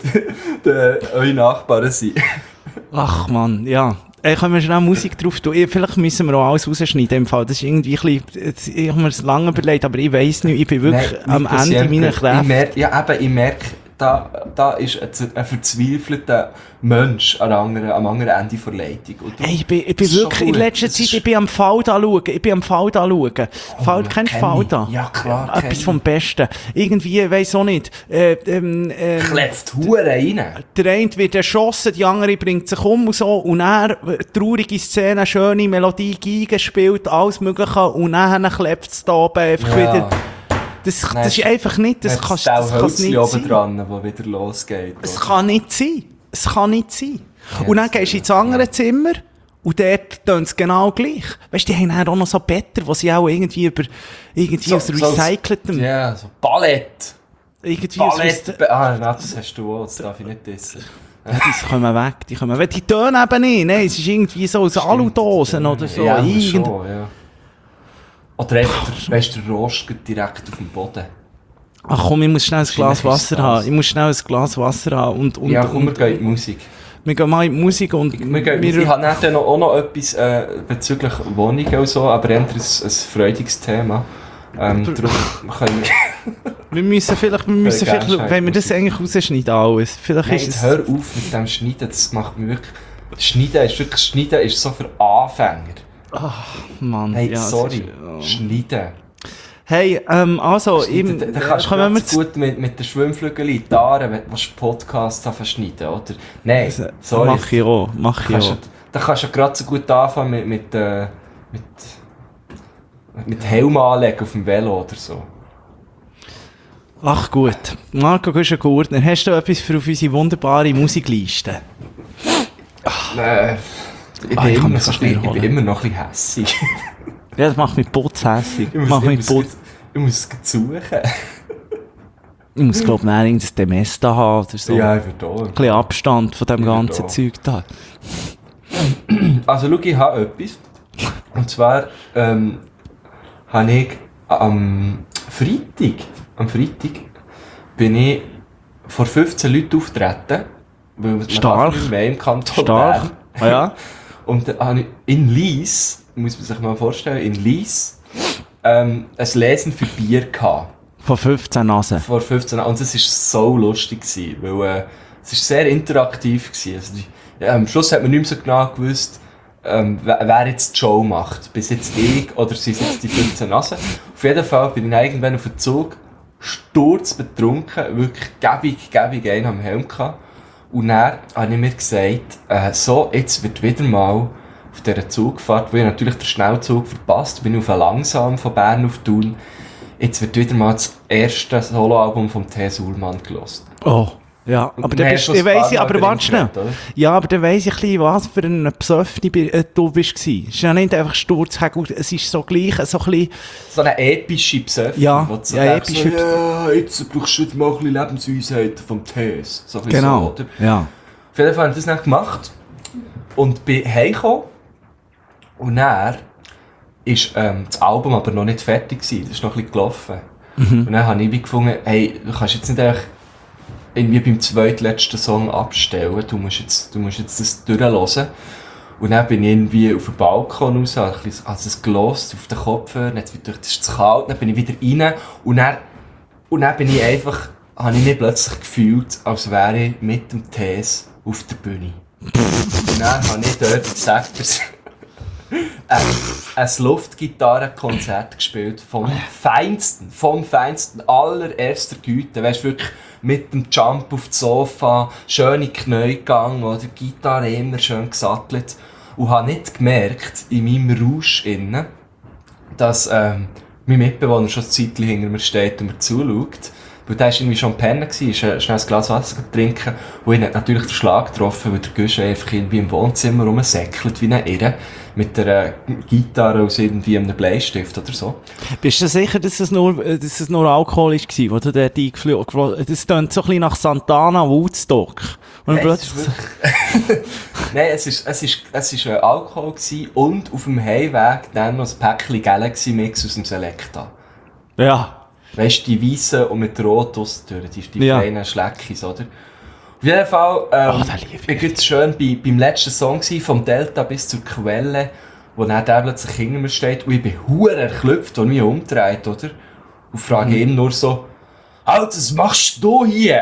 eure Nachbarn sind. Ach Mann, ja. Können wir schnell Musik drauf tun? Vielleicht müssen wir auch alles rausschneiden im Fall. Das ist irgendwie ein bisschen, ich habe mir das lange überlegt, aber ich weiss nicht, ich bin wirklich am Ende meiner Kräfte. Ich merke, da ist ein verzweifelter Mensch am anderen Ende der Leitung. Hey, ich bin wirklich in letzter Zeit, ich bin am Falda schauen. Kennst du Falda? Ja, klar. Etwas vom Besten. Irgendwie, ich weiss auch nicht. Kletzt Huren rein. Der eine wird erschossen, die andere bringt sich um und so. Und er, traurige Szene, schöne Melodie, Geige spielt, alles Mögliche. Und dann klebt es da oben einfach wieder. Das ist einfach nicht, das kann es nicht oben sein. dran, wo wieder losgeht. Es kann nicht sein. Und dann gehst du ins andere Zimmer und dort tun es genau gleich. Weißt du, die haben dann auch noch so Betten, die sie auch irgendwie aus recyceltem... Ja, so Ballett. Ballett. Nein, das hast du auch, das darf ich nicht essen. Ja, die kommen weg. Die tönen eben nicht. Nein, es ist irgendwie so aus Aludosen oder so. Ja, schon, ja. Oder einfach, weißt du, der Rost geht direkt auf dem Boden. Ach komm, ich muss schnell ein Glas Wasser haben. Und ja, komm, wir gehen in die Musik. Wir gehen mal in die Musik und... Ich habe dann auch noch etwas bezüglich Wohnungen und so, aber eher ein freudiges Thema. Darum können wir müssen vielleicht, wenn wir das eigentlich rausschneiden alles. Vielleicht nein, ist es... hör auf mit dem Schneiden, das macht mich wirklich... Schneiden ist so für Anfänger. Ach, Mann. Hey, ja, sorry, schneiden. Hey, also, eben... Da kannst du ganz gut mit der Schwimmflügel-Gitarre, wenn du Podcasts schneiden, oder? Nein, sorry. Mach ich auch. Da kannst du gerade so gut anfangen mit Helm anlegen auf dem Velo oder so. Ach gut. Marco Güschen-Gurtner, hast du etwas für auf unsere wunderbare Musikliste? Ich bin immer noch ein bisschen hässig. Ja, das macht mich putzhässig. Ich muss es suchen. Ich muss, glaube ich, irgendein Demesta haben oder so. Ja, ich würde auch. Ein bisschen Abstand von dem ganzen Zeug da. Also, schau, ich habe etwas. Und zwar habe ich am Freitag bin ich vor 15 Leuten auftreten. Stark. Im Kanton Stark. Bern. Ja. Und dann habe ich in Lies, muss man sich mal vorstellen, in Lies ein Lesen für Bier gehabt. Vor 15 Nasen. Vor 15 Jahren. Und es war so lustig, weil es war sehr interaktiv. Also am Schluss hat man nicht mehr so genau gewusst, wer jetzt die Show macht. Bis jetzt ich oder sind es jetzt die 15 Nasen. Auf jeden Fall bin ich irgendwann auf den Zug sturzbetrunken, wirklich gäbig einen am Helm gehabt. Und dann habe ich mir gesagt, so, jetzt wird wieder mal auf dieser Zugfahrt, wo ich natürlich den Schnellzug verpasst, bin auf einen Langsam von Bern auf Thun. Jetzt wird wieder mal das erste Soloalbum von T. Sulman gehört. Oh, ja, aber dann warte schnell. Ja, aber dann weiss ich ein bisschen, was für ein Psöffni du bist. Es ist ja nicht einfach Sturz, es ist so gleich, so ein bisschen... So eine epische Psöffni. Ja, so ja, episch. So, ja, jetzt brauchst du wieder mal ein bisschen Lebensweisheit vom Tees. So genau, so, oder? Ja. Auf jeden Fall habe ich das nicht gemacht und bin heimgekommen. Und dann ist das Album aber noch nicht fertig gewesen. Das ist noch ein bisschen gelaufen. Und dann habe ich gefunden, hey, du kannst jetzt nicht einfach irgendwie beim zweitletzten Song abstellen. Du musst jetzt das durchhören. Und dann bin ich irgendwie auf den Balkon raus, habe es gehört, auf den Kopfhörer, jetzt wird es zu kalt, dann bin ich wieder rein und dann bin ich einfach, habe ich mich plötzlich gefühlt, als wäre ich mit dem Tees auf der Bühne. Und dann habe ich dort gesagt, ein Luftgitarrenkonzert gespielt vom feinsten allererster Güte. Weißt du, wirklich mit dem Jump auf das Sofa, schöne Knie gegangen, oder Gitarre immer schön gesattelt. Und habe nicht gemerkt, in meinem Rausch innen, dass mein Mitbewohner schon ein Zeitchen hinter mir steht und mir zuschaut. Weil der war irgendwie schon am Pennen, ist schnell ein Glas Wasser trinken. Und ihn hat natürlich den Schlag getroffen, weil der Guschen einfach irgendwie im Wohnzimmer rumsäckelt wie eine Irre. Mit einer Gitarre aus irgendwie einem Bleistift oder so. Bist du sicher, dass es nur Alkohol war, wo du dort eingeflogen hast? Das klingt so ein bisschen nach Santana Woodstock. Und Nein, es war Alkohol gewesen und auf dem Heimweg dann noch ein Päckchen Galaxy Mix aus dem Selecta. Ja. Weißt du, die weißen und mit Rot aussen durch, die kleinen Schleckis, oder? Auf jeden Fall, den liebe ich. ich war jetzt schön beim letzten Song gewesen, vom Delta bis zur Quelle, wo dann der plötzlich hinter mir steht und ich bin verdammt erklüpft und mich umgedreht, oder? Und frage ihn nur so, Alter, was machst du hier?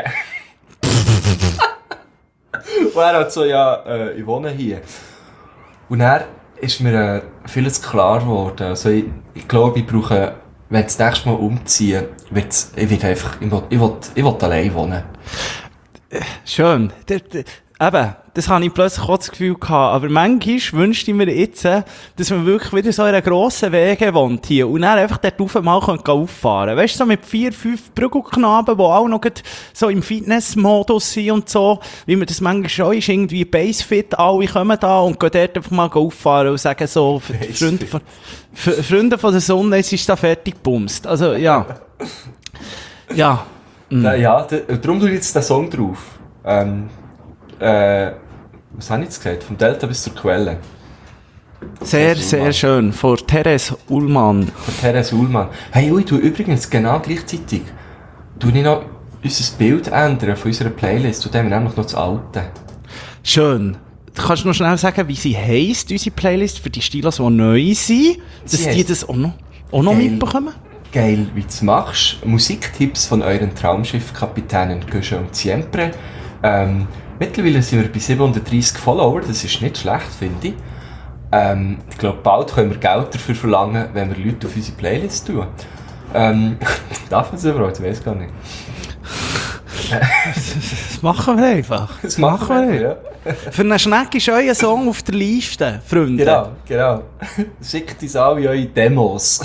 Und er hat so, ja, ich wohne hier. Und dann ist mir vieles klar geworden. Also ich glaube, ich brauche, wenn ich das nächste Mal umziehe, ich will allein wohnen. Schön. Eben, das habe ich plötzlich auch das Gefühl gehabt. Aber manchmal wünschte ich mir jetzt, dass man wirklich wieder so in einer grossen Wege wohnt hier und dann einfach dort rauf mal auffahren kann. Weißt du, so mit 4, 5 Brüggelknaben, die auch noch so im Fitnessmodus sind und so, wie man das manchmal schon ist, irgendwie Basefit, alle kommen da und gehen dort einfach mal auffahren und sagen so, Freunde von der Sonne, es ist da fertig gebumst. Also, ja. Ja. Ja, darum tue ich jetzt den Song drauf. Was habe ich jetzt gesagt? Vom Delta bis zur Quelle. Sehr, sehr schön. Von Therese Ullmann. Von Therese Ullmann. Hey, ui, du übrigens genau gleichzeitig. Du nicht noch unser Bild ändern von unserer Playlist. Du haben wir nämlich noch das alte. Schön. Kannst du noch schnell sagen, wie sie heisst, unsere Playlist, für die Stilos, die neu sind? Dass die das auch noch mitbekommen? Geil, wie du es machst. Musiktipps von euren Traumschiffkapitänen Guschen und Siempre. Mittlerweile sind wir bei 730 Follower, das ist nicht schlecht, finde ich. Ich glaube, bald können wir Geld dafür verlangen, wenn wir Leute auf unsere Playlist tun. Darf man es überhaupt? Ich weiß gar nicht. Das machen wir einfach. Das machen wir, ja. Für einen Schneck ist euer Song auf der Liste, Freunde. Genau. Schickt uns alle eure Demos.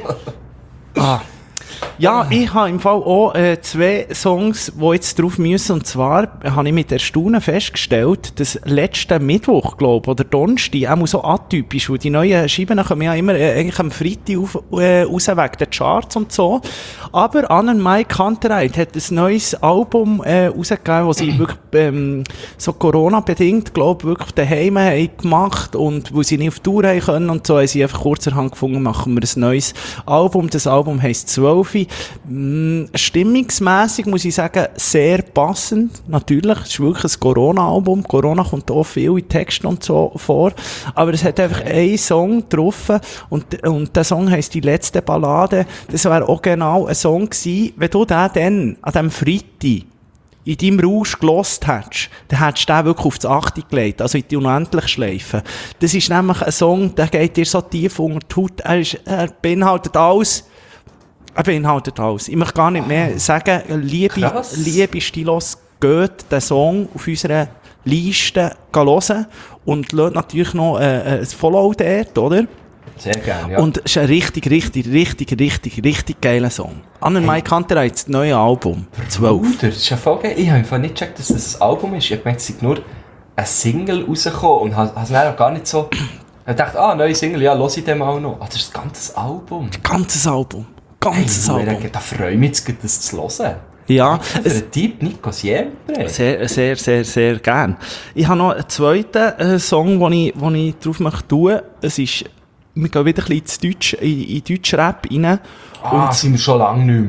Ja, ich habe im Fall auch 2 Songs, die jetzt drauf müssen. Und zwar habe ich mit Erstaunen festgestellt, dass letzten Mittwoch, glaube ich, oder Donnerstag, auch so atypisch, weil die neuen Scheiben kommen ja immer eigentlich am Freitag raus wegen den Charts und so. Aber Anne-Mai Kantereit hat ein neues Album rausgegeben, das sie wirklich so Corona-bedingt, glaube ich, wirklich daheim haben gemacht. Und weil sie nicht auf Tour haben können und so, haben sie einfach kurzerhand gefunden, machen wir ein neues Album. Das Album heisst 12. Stimmungsmässig muss ich sagen, sehr passend. Natürlich, es ist wirklich ein Corona-Album. Corona kommt auch viel in Texten und so vor. Aber es hat einfach einen Song getroffen und der Song heisst «Die letzte Ballade». Das wäre auch genau ein Song gewesen, wenn du den dann an diesem Freitag in deinem Rausch gelost hättest, dann hättest du den wirklich auf das 8. gelegt, also in die Unendlichschleife. Das ist nämlich ein Song, der geht dir so tief unter die Haut. Er beinhaltet alles. Ich möchte gar nicht mehr sagen, liebe Stilos, geht den Song auf unserer Liste hören und lasst natürlich noch ein Follow dort, oder? Sehr gerne, ja. Und es ist ein richtig geiler Song. Anne-Mai Kantereit, das neue Album. 12. Das ist ja voll geil. Ich habe einfach nicht gecheckt, dass das ein Album ist. Ich habe gemeint, es ist nur ein Single rausgekommen und habe es dann auch gar nicht so... Ich dachte, neue Single, ja, höre ich dem auch noch. Das ist ein ganzes Album. Ganzes Album. Da freue ich mich jetzt, das zu hören. Ja. Für einen Typ, Nico Siempre. Sehr gern. Ich habe noch einen zweiten Song, den ich drauf möchte tun. Es ist, wir gehen wieder ein bisschen in Deutschrap rein. Und sind wir schon lange nicht mehr.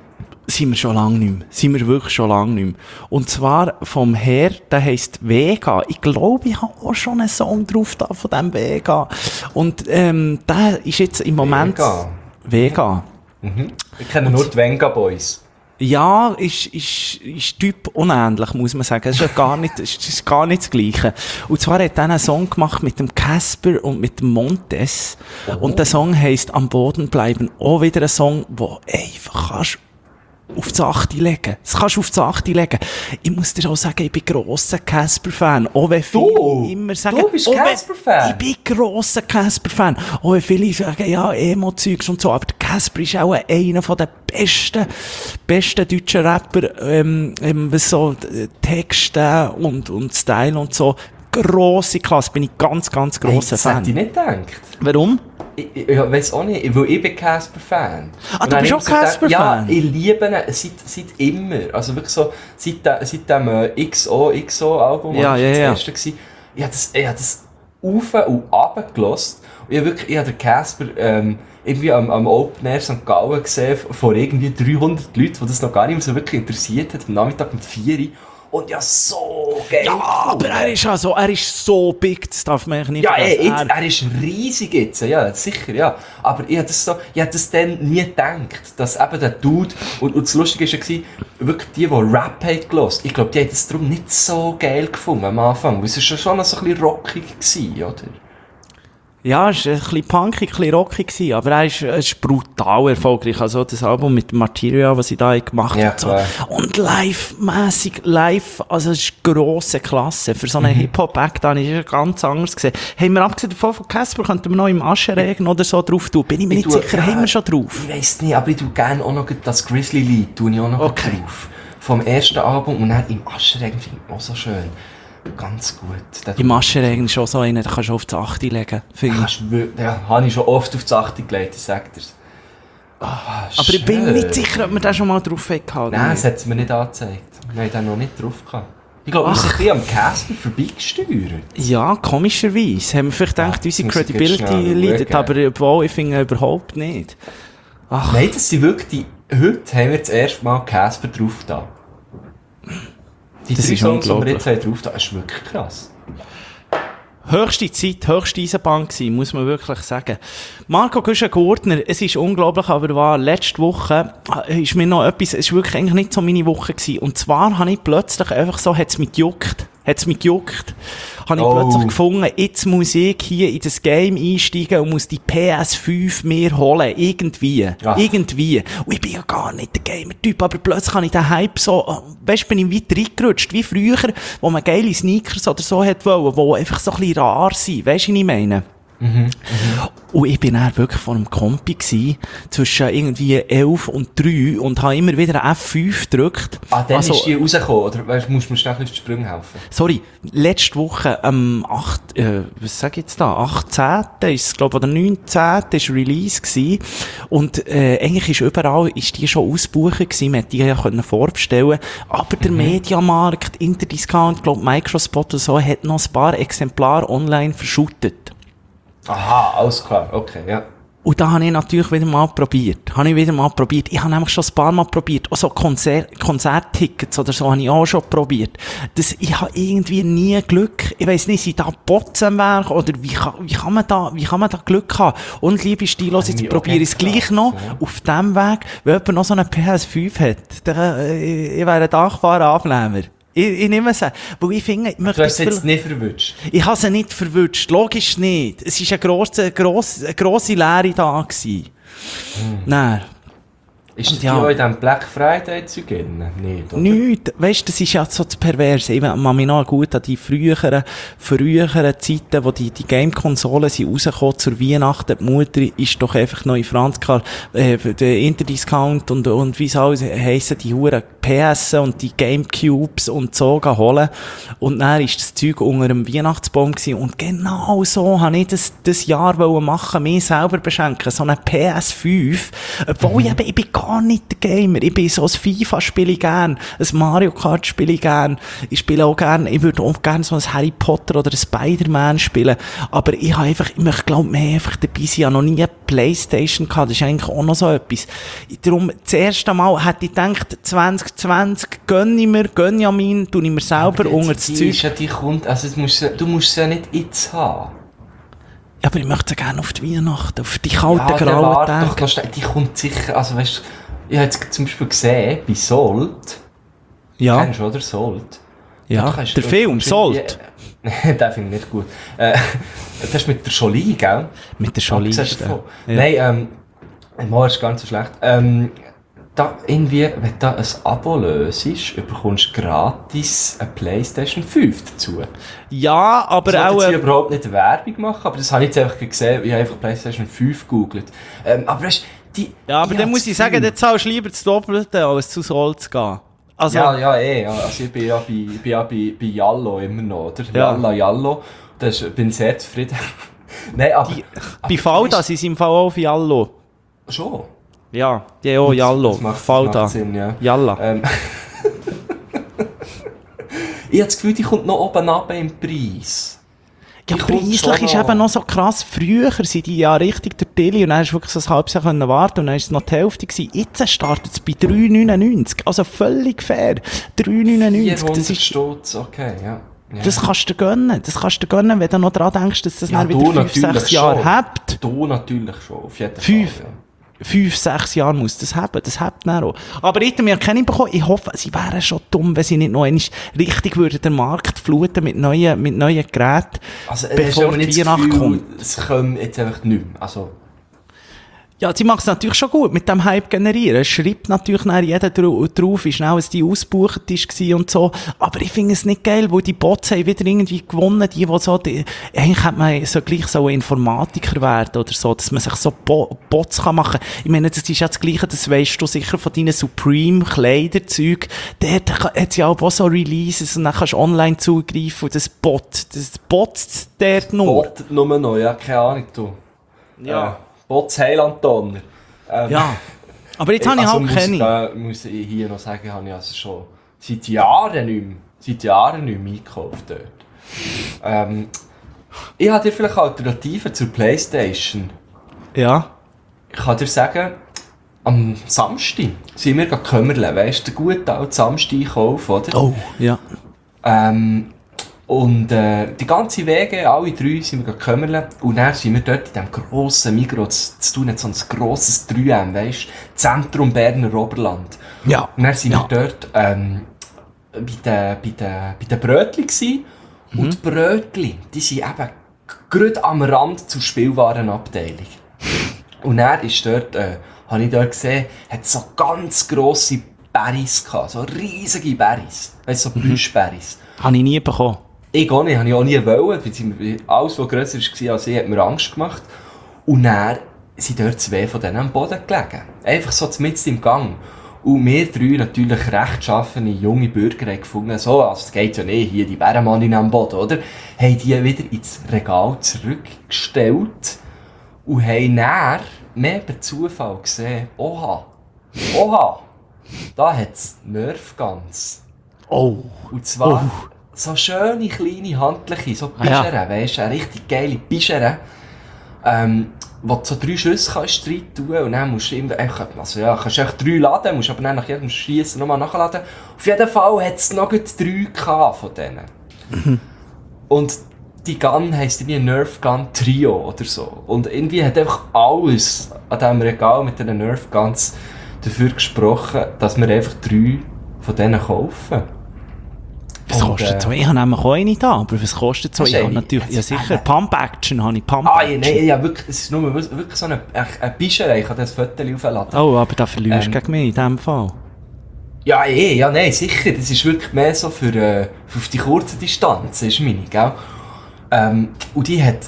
Sind wir wirklich schon lange nicht mehr. Und zwar vom Herr, der heisst Vega. Ich glaube, ich habe auch schon einen Song drauf da von diesem Vega. Und der ist jetzt im Moment... Vega. Mhm. Ich kenne nur die Venga Boys. Ja, ist Typ unähnlich, muss man sagen. Es ist gar nicht das Gleiche. Und zwar hat er einen Song gemacht mit dem Casper und mit dem Montes. Oh. Und der Song heisst «Am Boden bleiben». Auch wieder ein Song, wo einfach kannst auf das 8 legen. Das kannst du auf das 8 legen. Ich muss dir auch sagen, ich bin grosser Casper-Fan. Auch wenn viele immer sagen... Du bist Casper-Fan? Ich bin grosser Casper-Fan. Auch wenn viele sagen, ja, Emo-Zeugs und so. Aber der Casper ist auch einer der besten deutschen Rapper, was so Texte und Style und so. Grosse Klasse. Bin ich ganz grosser Fan. Das hätte ich nicht gedacht. Warum? Ich weiss auch nicht, weil ich bin Casper-Fan. Du bist auch Casper-Fan? Ja, ich liebe ihn seit immer. Also wirklich so, seit dem XO-Album, das erste war. Ich habe das auf und runter gehört. Und ich habe den Casper irgendwie am Open Air St. Gallen gesehen, vor irgendwie 300 Leuten, die das noch gar nicht mehr so wirklich interessiert hat, am Nachmittag um 4 Uhr. und ja so geil. Ja, aber er ist so big, das darf man eigentlich nicht Ja, vergessen. er ist riesig jetzt, ja, sicher, ja. Aber ich hab das dann nie gedacht, dass eben der Dude, und das Lustige war ja, wirklich die Rap haben gehört, ich glaube, die haben das darum nicht so geil gefunden am Anfang, weil es ist schon noch so ein bisschen rockig gewesen, oder? Ja, es war ein bisschen punkig, ein bisschen rockig gewesen, aber er ist brutal erfolgreich. Also das Album mit dem Material, was ich da gemacht habe. So. Und live-mässig, also es ist grosse Klasse. Für so einen Hip-Hop-Act habe ich es ganz anders gesehen. Haben wir abgesehen davon von Casper, könnten wir noch im Ascheregen oder so drauf tun? Bin ich mir nicht sicher, haben wir schon drauf? Ich weiss nicht, aber ich tue gerne auch noch das Grizzly-Lied, tue ich auch noch drauf. Vom ersten Album und dann im Ascheregen finde ich auch so schön. Ganz gut. Im Ascheregen ist schon so einen, da kannst du auf die 8 legen. Ja, habe ich schon oft auf die 8 gelegt, ich sag dir's. Aber ich bin nicht sicher, ob wir da schon mal drauf hatten. Nein, das hat es mir nicht angezeigt. Wir haben den noch nicht drauf gehabt. Ich glaube, wir sind ein bisschen am Casper vorbeigesteuert. Ja, komischerweise. Haben wir vielleicht gedacht, unsere Credibility leidet, aber ich finde überhaupt nicht. Ach. Nein, das sind wirklich heute haben wir das erste Mal Casper drauf da. Die 3 Songs, die wir jetzt drauf da, ist wirklich krass. Höchste Zeit, höchste Eisenbahn gewesen, muss man wirklich sagen. Marco Güschen-Gurtner, es ist unglaublich, aber war letzte Woche, ist mir noch etwas, es ist wirklich eigentlich nicht so meine Woche gewesen. Und zwar habe ich plötzlich einfach so, hat's mich gejuckt, habe ich plötzlich gefunden, jetzt muss ich hier in das Game einsteigen und muss die PS5 mir holen. Irgendwie. Und ich bin ja gar nicht der Gamer-Typ, aber plötzlich habe ich den Hype so, weißt, bin ich weiter reingerutscht, wie früher, wo man geile Sneakers oder so hat wollen, die einfach so ein bisschen rar sind. Weißt du, was ich meine? Und ich bin dann wirklich vor einem Kompi gsi, zwischen irgendwie 11 und 3 und habe immer wieder F5 gedrückt. Dann ist die rausgekommen, oder weißt, musst du mir schnell auf die Sprünge helfen? Sorry, letzte Woche am 18. ist es, glaube ich, oder 19. ist Release gsi. Und eigentlich ist überall die schon ausgebucht gewesen, man hätte die ja vorbestellen können. Aber der Mediamarkt, Interdiscount, glaube Microspot und so, hat noch ein paar Exemplare online verschüttet. Aha, alles klar, okay, ja. Und da habe ich natürlich wieder mal probiert. Ich habe nämlich schon ein paar Mal probiert. Auch so Konzerttickets oder so habe ich auch schon probiert. Ich habe irgendwie nie Glück. Ich weiss nicht, sind da Bots am Werk oder wie kann man da Glück haben? Und liebe Stilos, jetzt probiere ich es gleich noch auf dem Weg, wenn jemand noch so eine PS5 hat. Ich wäre ein dankbarer Abnehmer. Ich nehme es an. Weil ich finde, du hast sie jetzt nicht verwünscht? Ich habe sie nicht verwünscht. Logisch nicht. Es war eine grosse Leere da gewesen. Nein. Ist die auch in diesem Black Friday zu gehen? Nicht. Weißt du, das ist ja so das Perverse. Ich kann mich noch gut an die früheren Zeiten, wo die Game-Konsolen sind rausgekommen zur Weihnachten. Die Mutter ist doch einfach noch in Franz der Interdiscount und wie soll es heissen, die Huren PS und die Gamecubes und so holen. Und dann war das Zeug unter einem Weihnachtsbaum gewesen. Und genau so habe ich das Jahr machen, mich selber beschenken. So eine PS5. Obwohl ich bin gar nicht der Gamer. Ich bin so ein FIFA spiele ich gern, ein Mario Kart spiele ich gern. Ich würde auch gern so ein Harry Potter oder ein Spider-Man spielen. Aber ich möchte glaube mehr einfach dabei sein. Ich habe noch nie eine Playstation gehabt. Das ist eigentlich auch noch so etwas. Darum, das erste Mal hätte ich gedacht, 2020 gönne ich mir selber unter das Zeug. Du musst sie ja nicht jetzt haben. Ja, aber ich möchte sie gerne auf die Weihnachten, auf die kalten, grauen Tage. Die kommt sicher, also weißt du, ich habe jetzt zum Beispiel gesehen, bei Salt. Ja. Kennst du, oder? Salt? Ja, der Film, Salt. Den finde ich nicht gut. Das ist mit der Jolie, gell? Mit der Jolie. Ja. Nein, mal ist gar nicht so schlecht. Da irgendwie, wenn du ein Abo löst, bekommst du gratis eine PlayStation 5 dazu. Ja, aber ich auch... Ich wollte überhaupt nicht Werbung machen, aber das habe ich jetzt einfach gesehen, ich habe einfach PlayStation 5 gegoogelt. Aber weißt, aber dann muss ich sagen, dann zahlst du lieber das Doppelte, als zu Soll zu gehen. Also, Also ich bin ja bei Jallo immer noch, oder? Ja. Jallo. Bin ich sehr zufrieden. Nein, aber... Bei Falda sind sie im Fall auch auf Jallo. Schon? Ja, die haben auch Jallo. Falda. Sinn, ja. Jalla. Ich habe das Gefühl, die kommt noch oben runter im Preis. Ja, Die kommt preislich schon ist eben noch so krass. Früher sind die ja richtig durch Tilly und dann hast du wirklich so ein halbes Jahr können warten und dann ist es noch die Hälfte gewesen. Jetzt startet es bei 3,99. Also völlig fair. 3,99. 400 Stutz, okay, ja. Ja. Das kannst du dir gönnen. Das kannst du dir gönnen, wenn du noch dran denkst, dass das dann wieder 5-6 Jahre hat. Du natürlich schon, auf jeden Fünf. Fall. Ja. 5-6 Jahre muss das haben. Das hat dann auch. Aber ich habe mir keine bekommen. Ich hoffe, sie wären schon dumm, wenn sie nicht noch einmal richtig würden den Markt fluten mit neuen Geräten, Also, bevor die Weihnacht kommt. Es kommt jetzt einfach nicht mehr. Also, Ja, sie macht es natürlich schon gut mit dem Hype generieren. Es schreibt natürlich nachher jeder drauf, wie schnell es die ausgebucht war und so. Aber ich finde es nicht geil, weil die Bots haben wieder irgendwie gewonnen, eigentlich hätte man so gleich so ein Informatiker werden oder so, dass man sich so Bots kann machen. Ich meine, das ist ja das Gleiche, das weisst du sicher von deinen Supreme-Kleiderzeug. Dort hat es ja auch so Releases und dann kannst du online zugreifen und das botzt dort nur. Bot nur noch, ja, keine Ahnung, du. Ja. Bots Heilandtonner. Ja. Aber jetzt habe ich also halt keine. Muss ich hier noch sagen, habe ich also schon seit Jahren nicht mehr eingekauft dort. Ich habe dir vielleicht Alternativen zur Playstation. Ja. Ich kann dir sagen, am Samstag sind wir gekümmert, weißt du, den guten alten Samstag-Einkauf, oder? Oh, ja. Und die ganze Wege, alle drei, sind wir gekümmert. Und dann sind wir dort in diesem grossen Migros zu tun, so ein grosses 3M, weisst du? Zentrum Berner Oberland. Ja. Und dann sind wir dort bei den Brötchen gsi. Und die Brötchen, die sind eben gerade am Rand zur Spielwarenabteilung. Und dann ist dort, habe ich dort gesehen, hat so ganz grosse Berries gehabt, so riesige Berries. Weißt du, so Plüschberries. Habe ich nie bekommen. Ich auch nicht, habe ich auch nie wollen. Alles, was grösser war als ich, hat mir Angst gemacht. Und dann sind dort 2 von denen am Boden gelegen. Einfach so mitten im Gang. Und wir 3 natürlich rechtschaffene junge Bürger haben gefunden, so, also es geht ja nicht, hier die Bärenmannin am Boden, oder? Haben die wieder ins Regal zurückgestellt und haben dann mehr per Zufall gesehen, oha, da hat es Nerf Guns. Oh. Und zwar so schöne, kleine, handliche, so Bischeren, weisst du, eine richtig geile Bischeren, wo du so 3 Schüsse kannst rein tun und dann musst du kannst du echt 3 laden, musst aber dann nach jedem Schiessen nochmal nachladen. Auf jeden Fall hat es noch 3 gehabt von denen. Und die Gun heisst irgendwie Nerf Gun Trio oder so. Und irgendwie hat einfach alles an diesem Regal mit den Nerf Guns dafür gesprochen, dass wir einfach 3 von denen kaufen. Was kostet so? Ich habe nämlich auch eine da, aber was kostet so? Ich habe natürlich, ja sicher, Pump-Action habe ich, Pump-Action. Nein, ja, wirklich, es ist nur wirklich so eine Bischerei, ich kann das Foto aufladen. Oh, aber da verlierst du gegen mich in diesem Fall. Ja, nein, sicher, das ist wirklich mehr so für auf die kurze Distanz, ist meine, gell? Und die hat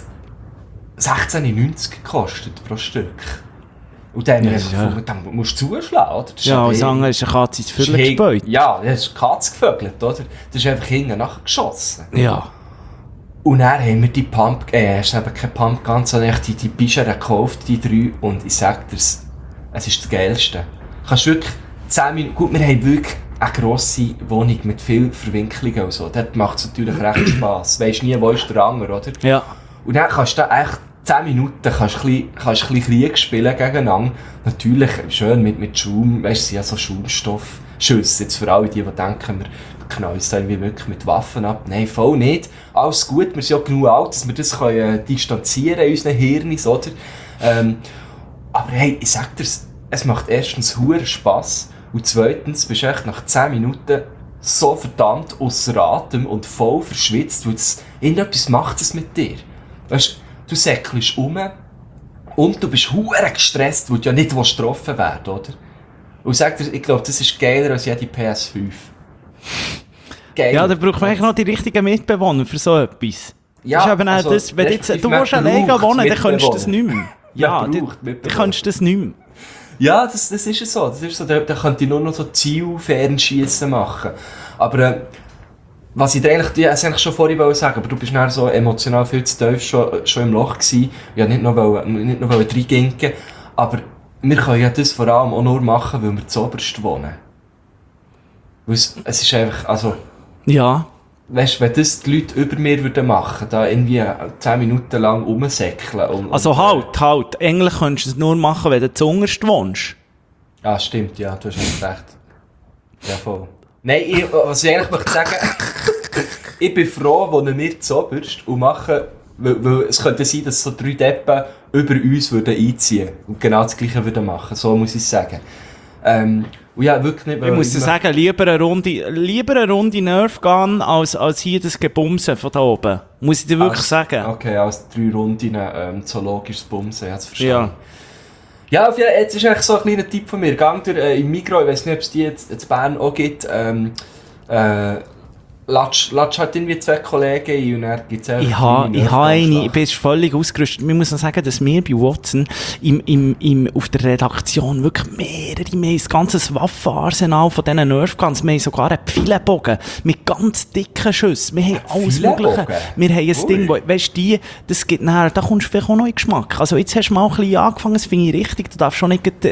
16,90 gekostet pro Stück. Und dann, dann musst du zuschlagen, oder? Ja, als andere ist eine Katze ins Viertel gespäut. Ja, das ist eine Katze gevögelt, oder? Das ist einfach hinten nachher geschossen. Ja. Und dann haben wir die Pump, es ist eben keine Pumpgun, sondern die Bischeren gekauft, die 3. Und ich sag dir, es ist das Geilste. Du kannst wirklich 10 Minuten, gut, wir haben wirklich eine grosse Wohnung mit vielen Verwinklungen und so. Dort macht es natürlich recht Spass. Weisst nie, wo ist der Anger, oder? Ja. Und dann kannst du da echt 10 Minuten kannst ein bisschen Krieg spielen gegeneinander. Natürlich schön mit Schaum, weißt du, sind ja so Schaumstoffschüsse. Jetzt für alle die denken, wir knallen uns da irgendwie wirklich mit Waffen ab. Nein, voll nicht. Alles gut, wir sind ja genug alt, dass wir das distanzieren in unseren Hirnen, oder? Aber hey, ich sag dir, es macht erstens huere Spass und zweitens bist du echt nach 10 Minuten so verdammt ausser Atem und voll verschwitzt, weil irgendetwas macht es mit dir. Weißt, du säckelst um und du bist hure gestresst, weil du ja nicht getroffen werden willst, oder? Und ich sag dir, ich glaube, das ist geiler als jede PS5. Geiler. Ja, da braucht man eigentlich noch die richtigen Mitbewohner für so etwas. Ja, das ist eben also, das, wenn du willst alleine wohnen, dann kannst du das nicht mehr. Ja, dann kannst du das nicht mehr. Ja, das ist so. Das ist so. Da könnte ich nur noch so Zielfernschiessen machen. Aber was ich dir eigentlich schon vorhin sagen, aber du bist dann so emotional viel zu tief schon im Loch gewesen. Ich wollte nicht noch reinginken. Aber wir können ja das vor allem auch nur machen, weil wir zuoberst wohnen. Weil es ist einfach, also... Ja. weißt, wenn das die Leute über mir würden machen, da irgendwie 10 Minuten lang rumsäckeln. Also halt. Eigentlich könntest du es nur machen, wenn du zuunterst wohnst. Ah, stimmt, ja, du hast echt recht. Ja, voll. Nein, was ich eigentlich möchte sagen, ich bin froh, wo wir zoberst und machen, weil es könnte sein, dass so 3 Deppen über uns würden einziehen und genau das Gleiche würden machen, so muss ich sagen. Und ja, wirklich nicht, Ich muss dir sagen, lieber eine Runde Nerf gehen, als hier das Gebumsen von da oben. Muss ich dir wirklich sagen. Okay, als 3 Runden zoologisches Bumsen, ich hab's verstanden. Ja. Ja, jetzt ist eigentlich so ein kleiner Tipp von mir. Gang durch im Migros, ich weiss nicht, ob es die jetzt in Bern auch gibt, latsch halt irgendwie 2 Kollegen ein und dann gibt's einfach Ich habe eine, ich bin jetzt völlig ausgerüstet. Man muss noch sagen, dass wir bei Watson auf der Redaktion wirklich wir haben ein ganzes Waffenarsenal von diesen Nerfguns. Wir haben sogar einen Pfeilenbogen mit ganz dicken Schüssen. Wir haben alles Mögliche. Wir haben ein Ding, wo, weisst du, das gibt nachher, da kommst du vielleicht auch noch in Geschmack. Also jetzt hast du mal ein bisschen angefangen, das finde ich richtig. Du darfst schon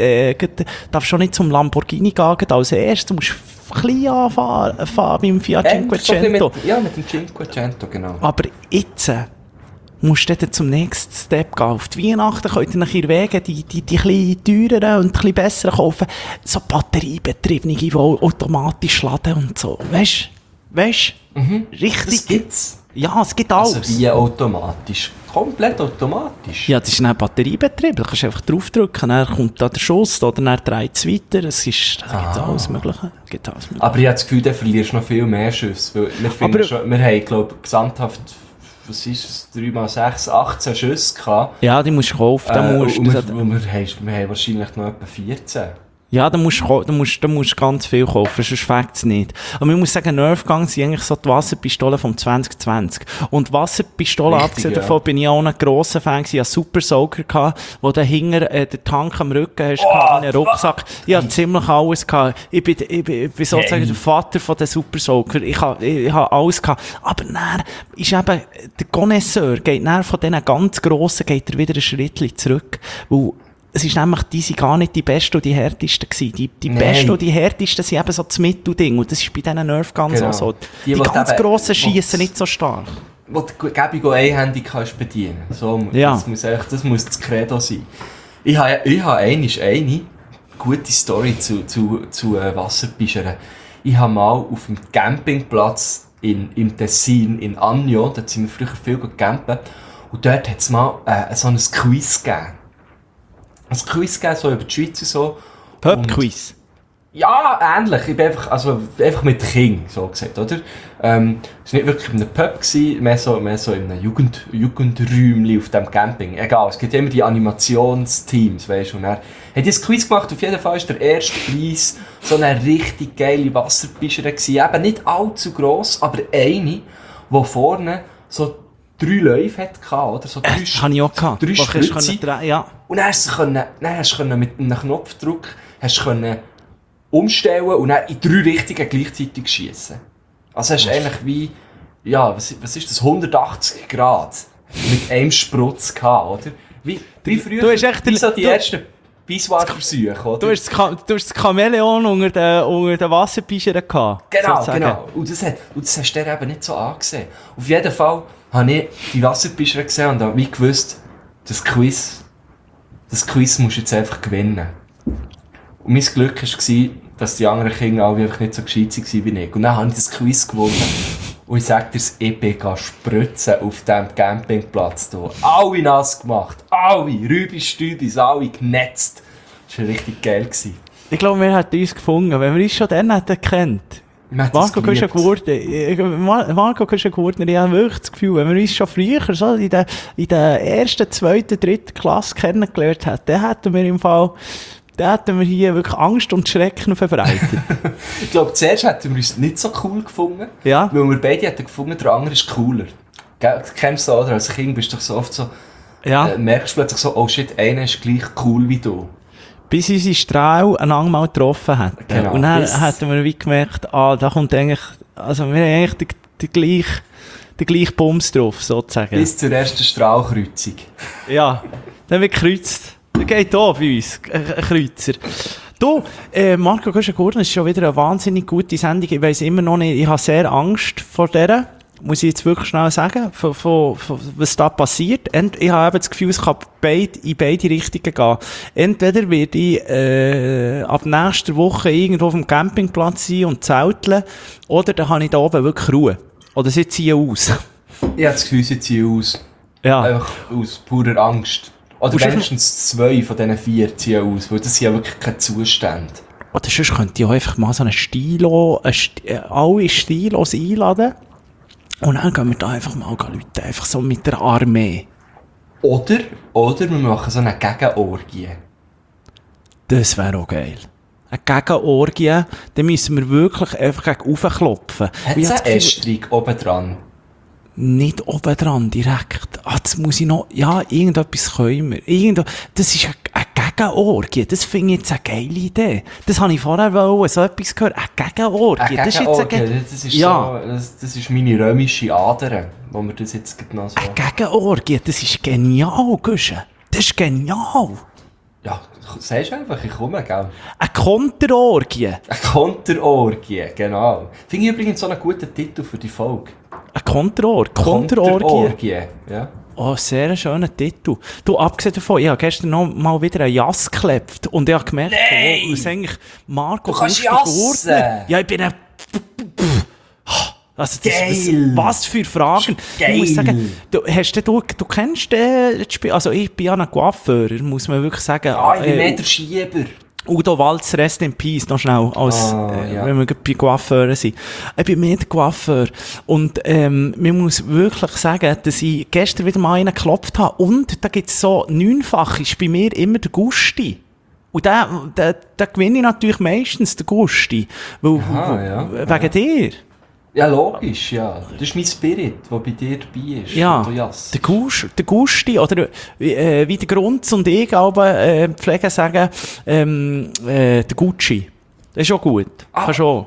nicht zum Lamborghini gehen als erstes. Du musst klein anfahren beim Fiat Cinquecento. Mit dem Cinquecento, genau. Aber jetzt musst du dann zum nächsten Step gehen. Auf die Weihnachten könnt ihr nach ihr Wege die kleinen teureren und die besseren kaufen. So batteriebetriebene, die automatisch laden und so. Weißt du? Richtig. Das gibt's. Ja, es gibt alles. Also wie automatisch. Komplett automatisch. Ja, das ist ein Batteriebetrieb. Da kannst du einfach draufdrücken, dann kommt da der Schuss oder dann dreht es weiter. Da gibt alles Mögliche. Aber ich habe das Gefühl, dann verlierst du noch viel mehr Schüsse. Weil wir haben, glaube ich, gesamthaft, was ist es, 3 mal 6, 18 Schüsse gehabt. Ja, die musst du kaufen. Wir haben wahrscheinlich noch etwa 14. Ja, da musst du ganz viel kaufen, sonst fängt es nicht. Aber man muss sagen, Nerfguns sind eigentlich so die Wasserpistolen vom 2020. Und Wasserpistolen, abgesehen davon, bin ich auch ein grosser Fan gewesen. Ich hatte Super Soaker gehabt, wo du hinter den Tank am Rücken hast, einen Rucksack. Ich hatte ziemlich alles gehabt. Ich bin sozusagen der Vater von den Super Soaker. Ich habe alles gehabt. Aber dann ist eben, der Connoisseur geht dann von diesen ganz grossen, geht er wieder ein Schrittchen zurück. Weil es ist nämlich, die sind gar nicht die Besten und die Härtesten gewesen. Die Besten und die Härtesten sind eben so das Mittelding. Und das ist bei diesen Nerfguns auch so. Die ganz grossen schiessen nicht so stark. Wo du gäbig auch einhändig kannst bedienen. So, ja. Das muss das Credo sein. Ich habe eine gute Story zu Wasserpischern. Ich habe mal auf dem Campingplatz im Tessin, in Agno, da sind wir früher viel campen. Und dort hat es mal so ein Quiz gegeben. Ein Quiz gegeben, so über die Schweiz und so. Pub-Quiz? Ja, ähnlich. Ich bin einfach mit Kindern, so gesagt, oder? Es war nicht wirklich in einem Pub, mehr so in einem Jugendräumchen auf dem Camping. Egal, es gibt immer die Animationsteams, weißt du. Und er hat ein Quiz gemacht, auf jeden Fall war der erste Preis so eine richtig geile Wasserpischer gewesen. Eben nicht allzu gross, aber eine, die vorne so 3 Läufe hatte, oder? So 3 habe ich auch gehabt. 3 Spritze. Ja. Und dann hast du mit einem Knopfdruck umstellen und dann in 3 Richtungen gleichzeitig schiessen. Also hast du eigentlich wie, ja, was ist das, 180 Grad mit einem Sprutz gehabt, oder? Wie früher, du hast echt wie so die ersten Bisswart-Versuche, oder? Du hast das Chamäleon unter den Wasserpischern gehabt. Genau. Und das hast du dir eben nicht so angesehen. Auf jeden Fall habe ich die Wasserpischer gesehen und habe gewusst, das Quiz musst du jetzt einfach gewinnen. Und mein Glück war, dass die anderen Kinder alle einfach nicht so gescheit waren wie ich. Und dann habe ich das Quiz gewonnen. Und ich sage dir, ich bin spritzen auf diesem Campingplatz hier. Alle nass gemacht. Alle. Rübi-Stüdis, alle genetzt. Das war richtig geil. Ich glaube, wir hätten uns gefunden, wenn wir uns schon dann hätten gekannt. Marco Köschen-Gurtner, ich habe wirklich das Gefühl, wenn wir uns schon früher so in der ersten, zweiten, dritten Klasse kennengelernt hätten, dann hätten wir hier wirklich Angst und Schrecken verbreitet. Ich glaube, zuerst hätten wir uns nicht so cool gefunden, ja. Weil wir beide hätten gefunden, der andere ist cooler. Du kennst das, oder? Als Kind bist du doch so oft so, ja. Merkst du plötzlich so, oh shit, einer ist gleich cool wie du. Bis unsere Strahl einander mal getroffen hat. Genau, und dann hätten wir wie gemerkt, da kommt eigentlich, also wir haben eigentlich den gleichen Bums drauf, sozusagen. Bis zur ersten Strahlkreuzung. Ja, dann wird gekreuzt. Das geht hier bei uns, ein Kreuzer. Du, Marco Guschen-Gurner ist schon wieder eine wahnsinnig gute Sendung. Ich weiss immer noch nicht, ich habe sehr Angst vor der. Muss ich jetzt wirklich schnell sagen, von was da passiert. Ich habe eben das Gefühl, es kann in beide Richtungen gehen. Entweder werde ich ab nächster Woche irgendwo auf dem Campingplatz sein und zelteln, oder dann habe ich da oben wirklich Ruhe. Oder sie ziehen aus. Ich habe das Gefühl, sie ziehen aus. Ja. Einfach aus purer Angst. Oder wenigstens 2 von diesen 4 ziehen aus, weil das sind ja wirklich keine Zustände. Oder sonst könnte ich auch einfach mal so einen Stilo, alle Stilos einladen. Und dann gehen wir da einfach mal Leute, einfach so mit der Armee. Oder wir machen so eine Gegenorgie. Das wäre auch geil. Eine Gegenorgie, dann müssen wir wirklich einfach gegen raufklopfen. Hat es einen Estrich oben dran? Nicht oben dran, direkt. Jetzt muss ich noch, irgendetwas können wir. Das ist eine Gegenorgie. Das finde ich jetzt eine geile Idee. Das habe ich vorher wollen, so etwas gehört. Eine Gegenorgie. Das ist meine römische Ader, wo wir das jetzt noch so... Eine Gegenorgie, das ist genial, Guschen. Das ist genial. Ja, sagst du einfach, ich komme, gell? Eine Konterorgie. Eine Konterorgie, genau. Finde ich übrigens so einen guten Titel für die Folge. Eine Konterorgie. Ja. Oh, sehr schöner Titel. Du, abgesehen davon, ich habe gestern noch mal wieder einen Jass geklebt und ich habe gemerkt, was eigentlich Marco Guschen-Gurner. Ja, ich bin ein... Also, Geil. Was für Fragen. Geil. Ich muss sagen, du kennst das Spiel, also ich bin ja ein Coiffeur, muss man wirklich sagen. Ja, ich bin mehr der Schieber. Udo Walz, Rest in Peace, noch schnell, wenn wir bei Coiffeuren sind. Ich bin mehr der Coiffeur. Und, man muss wirklich sagen, dass ich gestern wieder mal einen geklopft habe. Und da gibt's so 9-fach, ist bei mir immer der Gusti. Und da gewinne ich natürlich meistens den Gusti. Wegen dir. Ja, logisch, ja. Das ist mein Spirit, der bei dir dabei ist. Ja, der Gusti, oder wie der Grunz und ich aber pflegen sagen, der Gucci. Das ist auch gut. Kannst auch.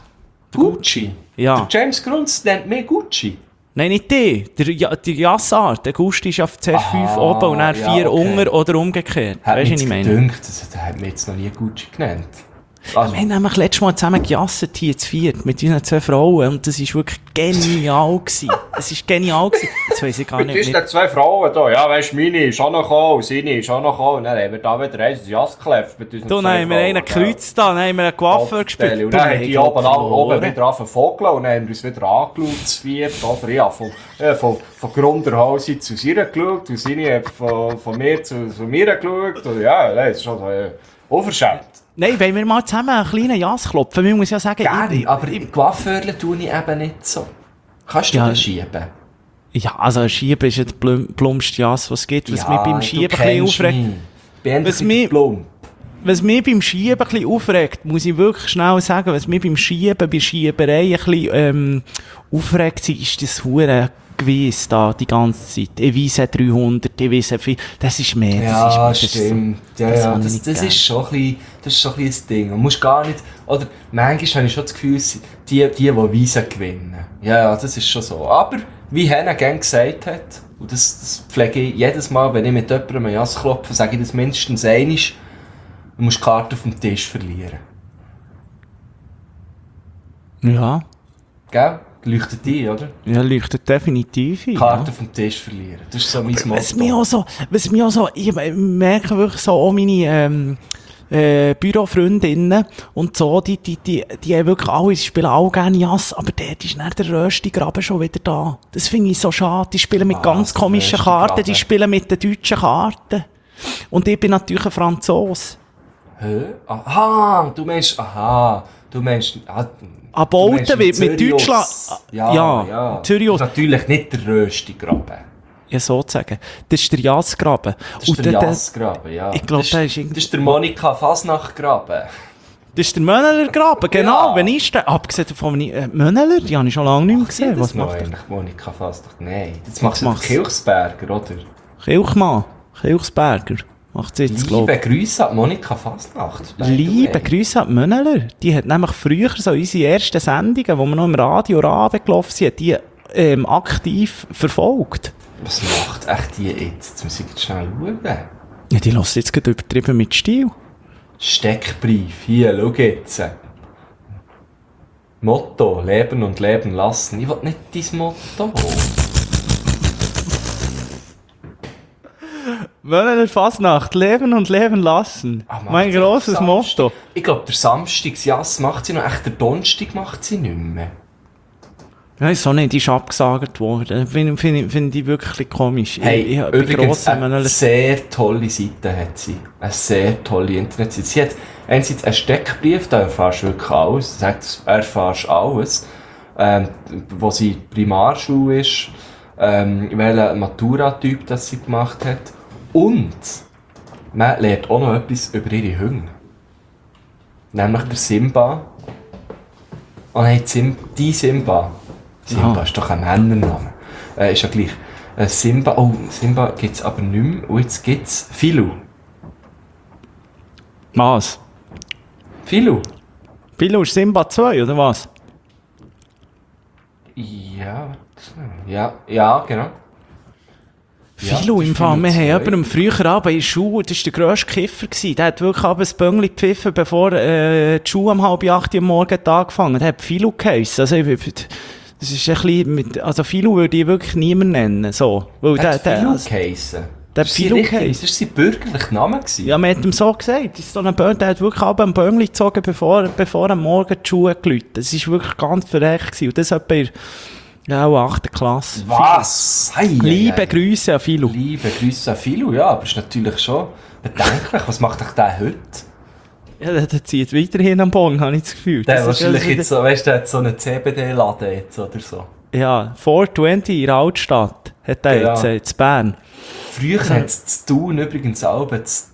Gucci? Ja. Der James Grunz nennt mich Gucci. Nein, nicht die. Der Jassar. Der Gusti ist auf C5 oben und dann 4 unter oder umgekehrt. Weißt du, was ich meine? Der hat mich jetzt noch nie Gucci genannt. Also. Wir haben nämlich letztes Mal zusammen gejasset hier zu viert mit unseren 2 Frauen und das war wirklich genial gewesen. Es war genial gewesen. Jetzt weiss ich gar nicht. Mit unseren 2 Frauen da, ja, weisst du, meine ist auch noch gekommen, seine ist auch noch gekommen. Und dann haben wir da wieder ein Jass geklebt mit unseren 2 Frauen. Dann haben wir einen gekreuz da, dann haben wir einen Coiffeur gespielt. Und dann haben die oben wieder angefangen und dann haben wir uns wieder angeschaut zu viert. Oder ja, von Grunderhausen zu Sire geschaut und seine hat von mir zu mir geschaut. Und ja, das ist schon unverschämt. Nein, wollen wir mal zusammen einen kleinen Jass klopfen? Man muss ja sagen... Gerne, aber Coiffeurle tue ich eben nicht so. Kannst du das schieben? Ja, also ein Schieben ist ja der plumpste Jass, was es gibt. Was mich beim Schieben ein bisschen aufregt... Was mich beim Schieben ein bisschen aufregt, muss ich wirklich schnell sagen, was mich beim Schieben, bei Schieberei ein bisschen aufregt, ist das hure Gewiss da die ganze Zeit. Ich weise 300, ich weise viel. Das ist mehr. Ja, das stimmt. Das ist schon ein bisschen ein Ding. Man muss gar nicht... Oder manchmal habe ich schon das Gefühl, die weisen, gewinnen. Ja, das ist schon so. Aber, wie Henne gerne gesagt hat, und das pflege ich jedes Mal, wenn ich mit jemandem ein Jass klopfe, sage ich das mindestens einmal, du musst die Karte auf dem Tisch verlieren. Ja. Gell? Leuchtet ein, oder? Ja, leuchtet definitiv ein. Karte vom Tisch verlieren. Das ist so mein Motto. Was mir auch so, ich merke wirklich so, auch meine Bürofreundinnen und so, die haben wirklich alle, die spielen auch gerne Jass, aber dort ist dann der Röstigraben schon wieder da. Das finde ich so schade. Die spielen mit ganz komischen Karten, die spielen mit den deutschen Karten. Und ich bin natürlich ein Franzose. Hä? Aha, du meinst... Ab Alten wird mit Deutschland... Ja. Zürich. Das ist natürlich nicht der Röstigraben. Ja, sozusagen. Das ist der Jassgraben. Das ist der Jassgraben, ja. Ich glaube, das ist der Monika Fasnacht-Graben. Das ist der Mönneler-Graben, genau. Ja. Wenn ich der... Abgesehen von Mönneler, die habe ich schon lange nicht mehr gesehen. Was macht eigentlich Monika Fasnacht? Nein, das macht der Kilchsberger, oder? Kilchsberger. Macht sie jetzt, Liebe Grüße an Monika Fasnacht. Liebe Grüße an Mönneler. Die hat nämlich früher so unsere ersten Sendungen, wo wir noch im Radio Rabe gelaufen sind, die aktiv verfolgt. Was macht echt die jetzt? Jetzt muss ich schnell schauen. Ja, die lässt jetzt gerade übertrieben mit Stil. Steckbrief. Hier, schau jetzt. Motto, leben und leben lassen. Ich will nicht dein Motto. Wollen Fasnacht, leben und leben lassen. Mein grosses Motto. Ich glaube, der Samstagsjass macht sie noch, echt der Donnerstag macht sie nicht mehr. Ja, so nicht, die ist abgesagt worden. Finde ich wirklich komisch. Hey, bei übrigens grossen eine sehr tolle Seite hat sie. Eine sehr tolle Internetseite. Sie hat einerseits einen Steckbrief, da erfährst du wirklich alles. Du erfährst alles. Wo sie Primarschule ist, welchen Matura-Typ das sie gemacht hat. Und man lernt auch noch etwas über ihre Hunde. Nämlich der Simba. Oh nein, die Simba. Simba ist doch ein Männername. Ist ja gleich. Simba gibt es aber nicht mehr. Und jetzt gibt es Filu. Was? Filu ist Simba 2, oder was? Ja, genau. Philo im Fall, wir haben jemanden früher Abend in der Schule, das war der grösste Kiffer gewesen. Der hat wirklich abends ein Böngli gepfiffen, bevor die Schule um 7:30 am Morgen angefangen hat. Der hat Philo geheissen. Also, das ist ein bisschen also Philo würde ich wirklich niemand nennen, so. Weil der Philo geheissen? Der hat Philo geheissen. Das war sein bürgerlicher Name gewesen. Ja, man hat ihm so gesagt. Das ist so ein der hat wirklich abends ein Böngli gezogen, bevor am Morgen die Schule geläutet. Das war wirklich ganz verrecht gewesen. Und das hat bei auch 8. Klasse. Was? Liebe Grüße an Philo. Liebe Grüße an Philo, ja, aber ist natürlich schon bedenklich. Was macht euch der heute? Ja, der zieht weiterhin am Bon, habe ich das Gefühl. Der wahrscheinlich jetzt so, weißt du, der hat so einen CBD-Laden jetzt oder so. Ja, 420 in der Altstadt hat er genau. Jetzt in Bern. Früher hat es zu Thun übrigens auch das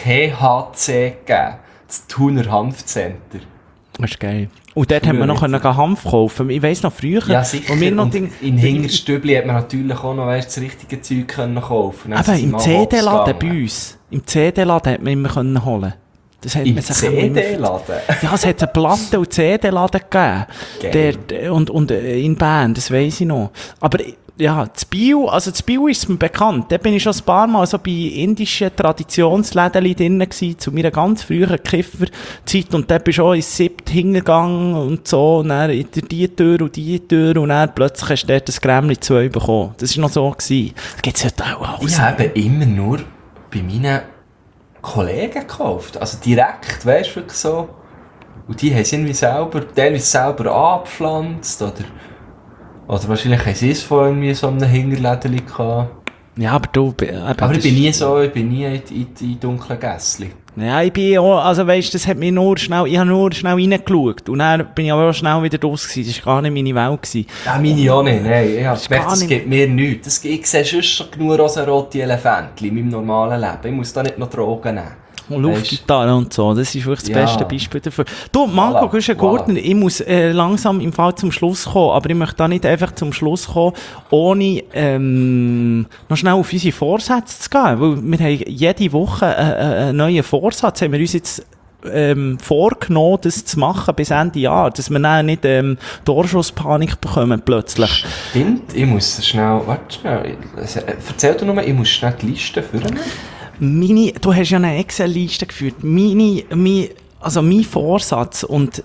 THC gegeben, das Thuner Hanfcenter. Das ist geil. Und dort haben wir noch Hanf kaufen. Ich weiss noch früher. Ja, sicher. Und in Hingerstübli hat man natürlich auch noch das richtige Zeug kaufen. Aber im CD-Laden bei uns. Im CD-Laden hat man immer holen. Das hat im CD-Laden? Ja, es hat einen Platten- und CD-Laden gegeben. Und in Bern, das weiss ich noch. Aber ja, das Bio ist mir bekannt. Da bin ich schon ein paar Mal so bei indischen Traditionsläden drin gewesen, zu meiner ganz frühen Kifferzeit. Und da bist du auch ins 7. hingegangen und so. Und dann in die Tür und dann plötzlich hast du dort das Grämli 2 bekommen. Das war noch so gewesen. Das gibt es heute auch alles. Ich habe immer nur bei meinen Kollegen gekauft. Also direkt, weißt du, wirklich so. Und die haben es irgendwie selber angepflanzt oder wahrscheinlich haben sie es von irgendwie so einem Hinterlädchen gehabt. Ja, aber du... Aber ich bin nie in die dunklen Gässchen. Ja, ich bin auch, also weisst, das hat mich ich habe nur schnell reingeschaut. Und dann bin ich aber auch schnell wieder raus gewesen. Das war gar nicht meine Welt gewesen. Ja, meine auch nicht, nein. Ich habe gemerkt, das gibt mir nichts. Ich sehe sonst schon genug rosarote Elefantchen in meinem normalen Leben. Ich muss da nicht noch Drogen nehmen. Und Luftgitarre und so, das ist wirklich das beste Beispiel dafür. Du, Marco Güschen-Gurtner, ich muss langsam im Fall zum Schluss kommen, aber ich möchte da nicht einfach zum Schluss kommen, ohne noch schnell auf unsere Vorsätze zu gehen, weil wir haben jede Woche einen neuen Vorsatz, haben wir uns jetzt vorgenommen, das zu machen bis Ende Jahr, dass wir dann nicht Torschusspanik bekommen plötzlich. Stimmt, ich muss schnell, erzähl dir nur, ich muss schnell die Liste führen. Du hast ja eine Excel-Liste geführt. Mein Vorsatz, und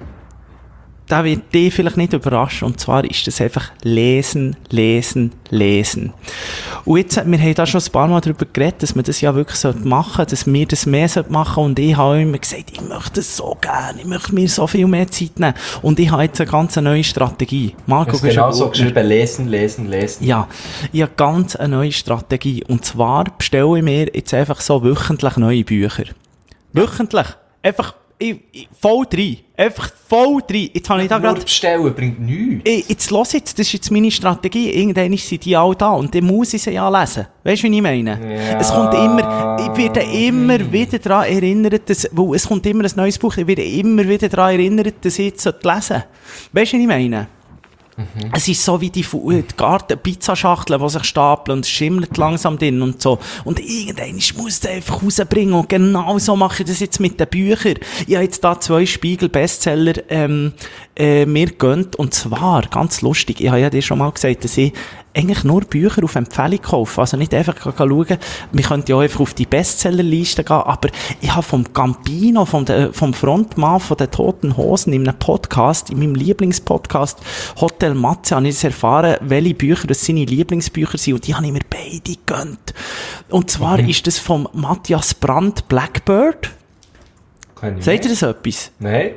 der wird dich vielleicht nicht überraschen, und zwar ist das einfach lesen. Und jetzt, wir haben da schon ein paar Mal darüber geredet, dass man das ja wirklich machen sollte, dass wir das mehr machen sollten, und ich habe immer gesagt, ich möchte das so gerne, ich möchte mir so viel mehr Zeit nehmen, und ich habe jetzt eine ganz neue Strategie. Marco, du hast genau so geschrieben, lesen. Ja, ich habe ganz eine neue Strategie, und zwar bestelle ich mir jetzt einfach so wöchentlich neue Bücher. Wöchentlich. Einfach voll rein. Einfach voll rein. Jetzt habe ich da gerade... bestellen bringt nichts. Jetzt los jetzt, das ist jetzt meine Strategie. Irgendwann sind die alle da und dann muss ich sie ja lesen. Weißt du, wie ich meine? Ja. Es kommt immer, ich werde immer wieder daran erinnert, weil es kommt immer ein neues Buch, ich werde immer wieder daran erinnert, dass ich jetzt lesen sollte. Weißt du, wie ich meine? Es ist so wie die Garten-Pizzaschachteln, die sich stapeln und es schimmelt langsam drin und so. Und irgendwann muss ich einfach rausbringen. Und genau so mache ich das jetzt mit den Büchern. Ich habe jetzt da 2 Spiegel-Bestseller mir gegönnt. Und zwar, ganz lustig, ich habe ja dir schon mal gesagt, dass ich eigentlich nur Bücher auf Empfehlung kaufen. Also nicht einfach schauen, wir könnten ja auch einfach auf die Bestsellerliste gehen, aber ich habe vom Campino, vom Frontmann von den Toten Hosen in einem Podcast, in meinem Lieblingspodcast Hotel Matze, habe ich das erfahren, welche Bücher das seine Lieblingsbücher sind, und die habe ich mir beide gegönnt. Und zwar ist das vom Matthias Brandt, Blackbird. Sagt ihr das etwas? Nein.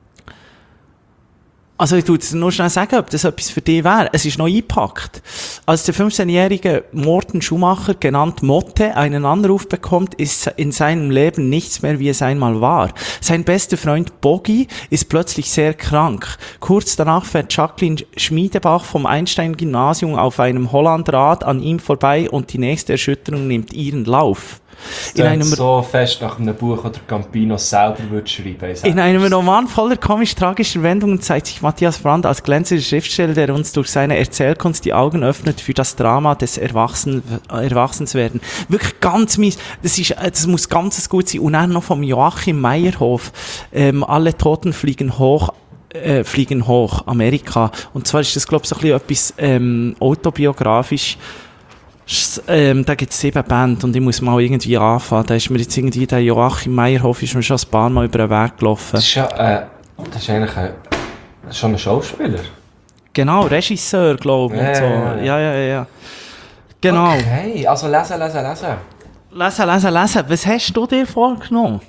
Also ich tue es nur schnell sagen, ob das etwas für dich wäre. Es ist noch eingepackt. Als der 15-jährige Morten Schumacher, genannt Motte, einen Anruf bekommt, ist in seinem Leben nichts mehr, wie es einmal war. Sein bester Freund Bogi ist plötzlich sehr krank. Kurz danach fährt Jacqueline Schmiedebach vom Einstein-Gymnasium auf einem Hollandrad an ihm vorbei und die nächste Erschütterung nimmt ihren Lauf. In einem so fest nach einem Buch, oder Campino selber würde schreiben. In einem Roman voller komisch-tragischer Wendungen zeigt sich Matthias Brandt als glänzender Schriftsteller, der uns durch seine Erzählkunst die Augen öffnet für das Drama des Erwachsenswerden. Wirklich ganz mies. Das muss ganz gut sein. Und dann noch vom Joachim Meyerhof. Alle Toten fliegen hoch, Amerika. Und zwar ist das, glaube ich, so ein bisschen etwas autobiografisch. Da gibt es 7 Bände und ich muss mal irgendwie anfangen. Da ist mir jetzt irgendwie der Joachim Meyerhof ist mir schon ein paar Mal über den Weg gelaufen. Das ist ja, das ist eigentlich schon ein Schauspieler. Genau, Regisseur, glaube ich. Und so. Ja. Genau. Okay, also lesen. Lesen. Was hast du dir vorgenommen?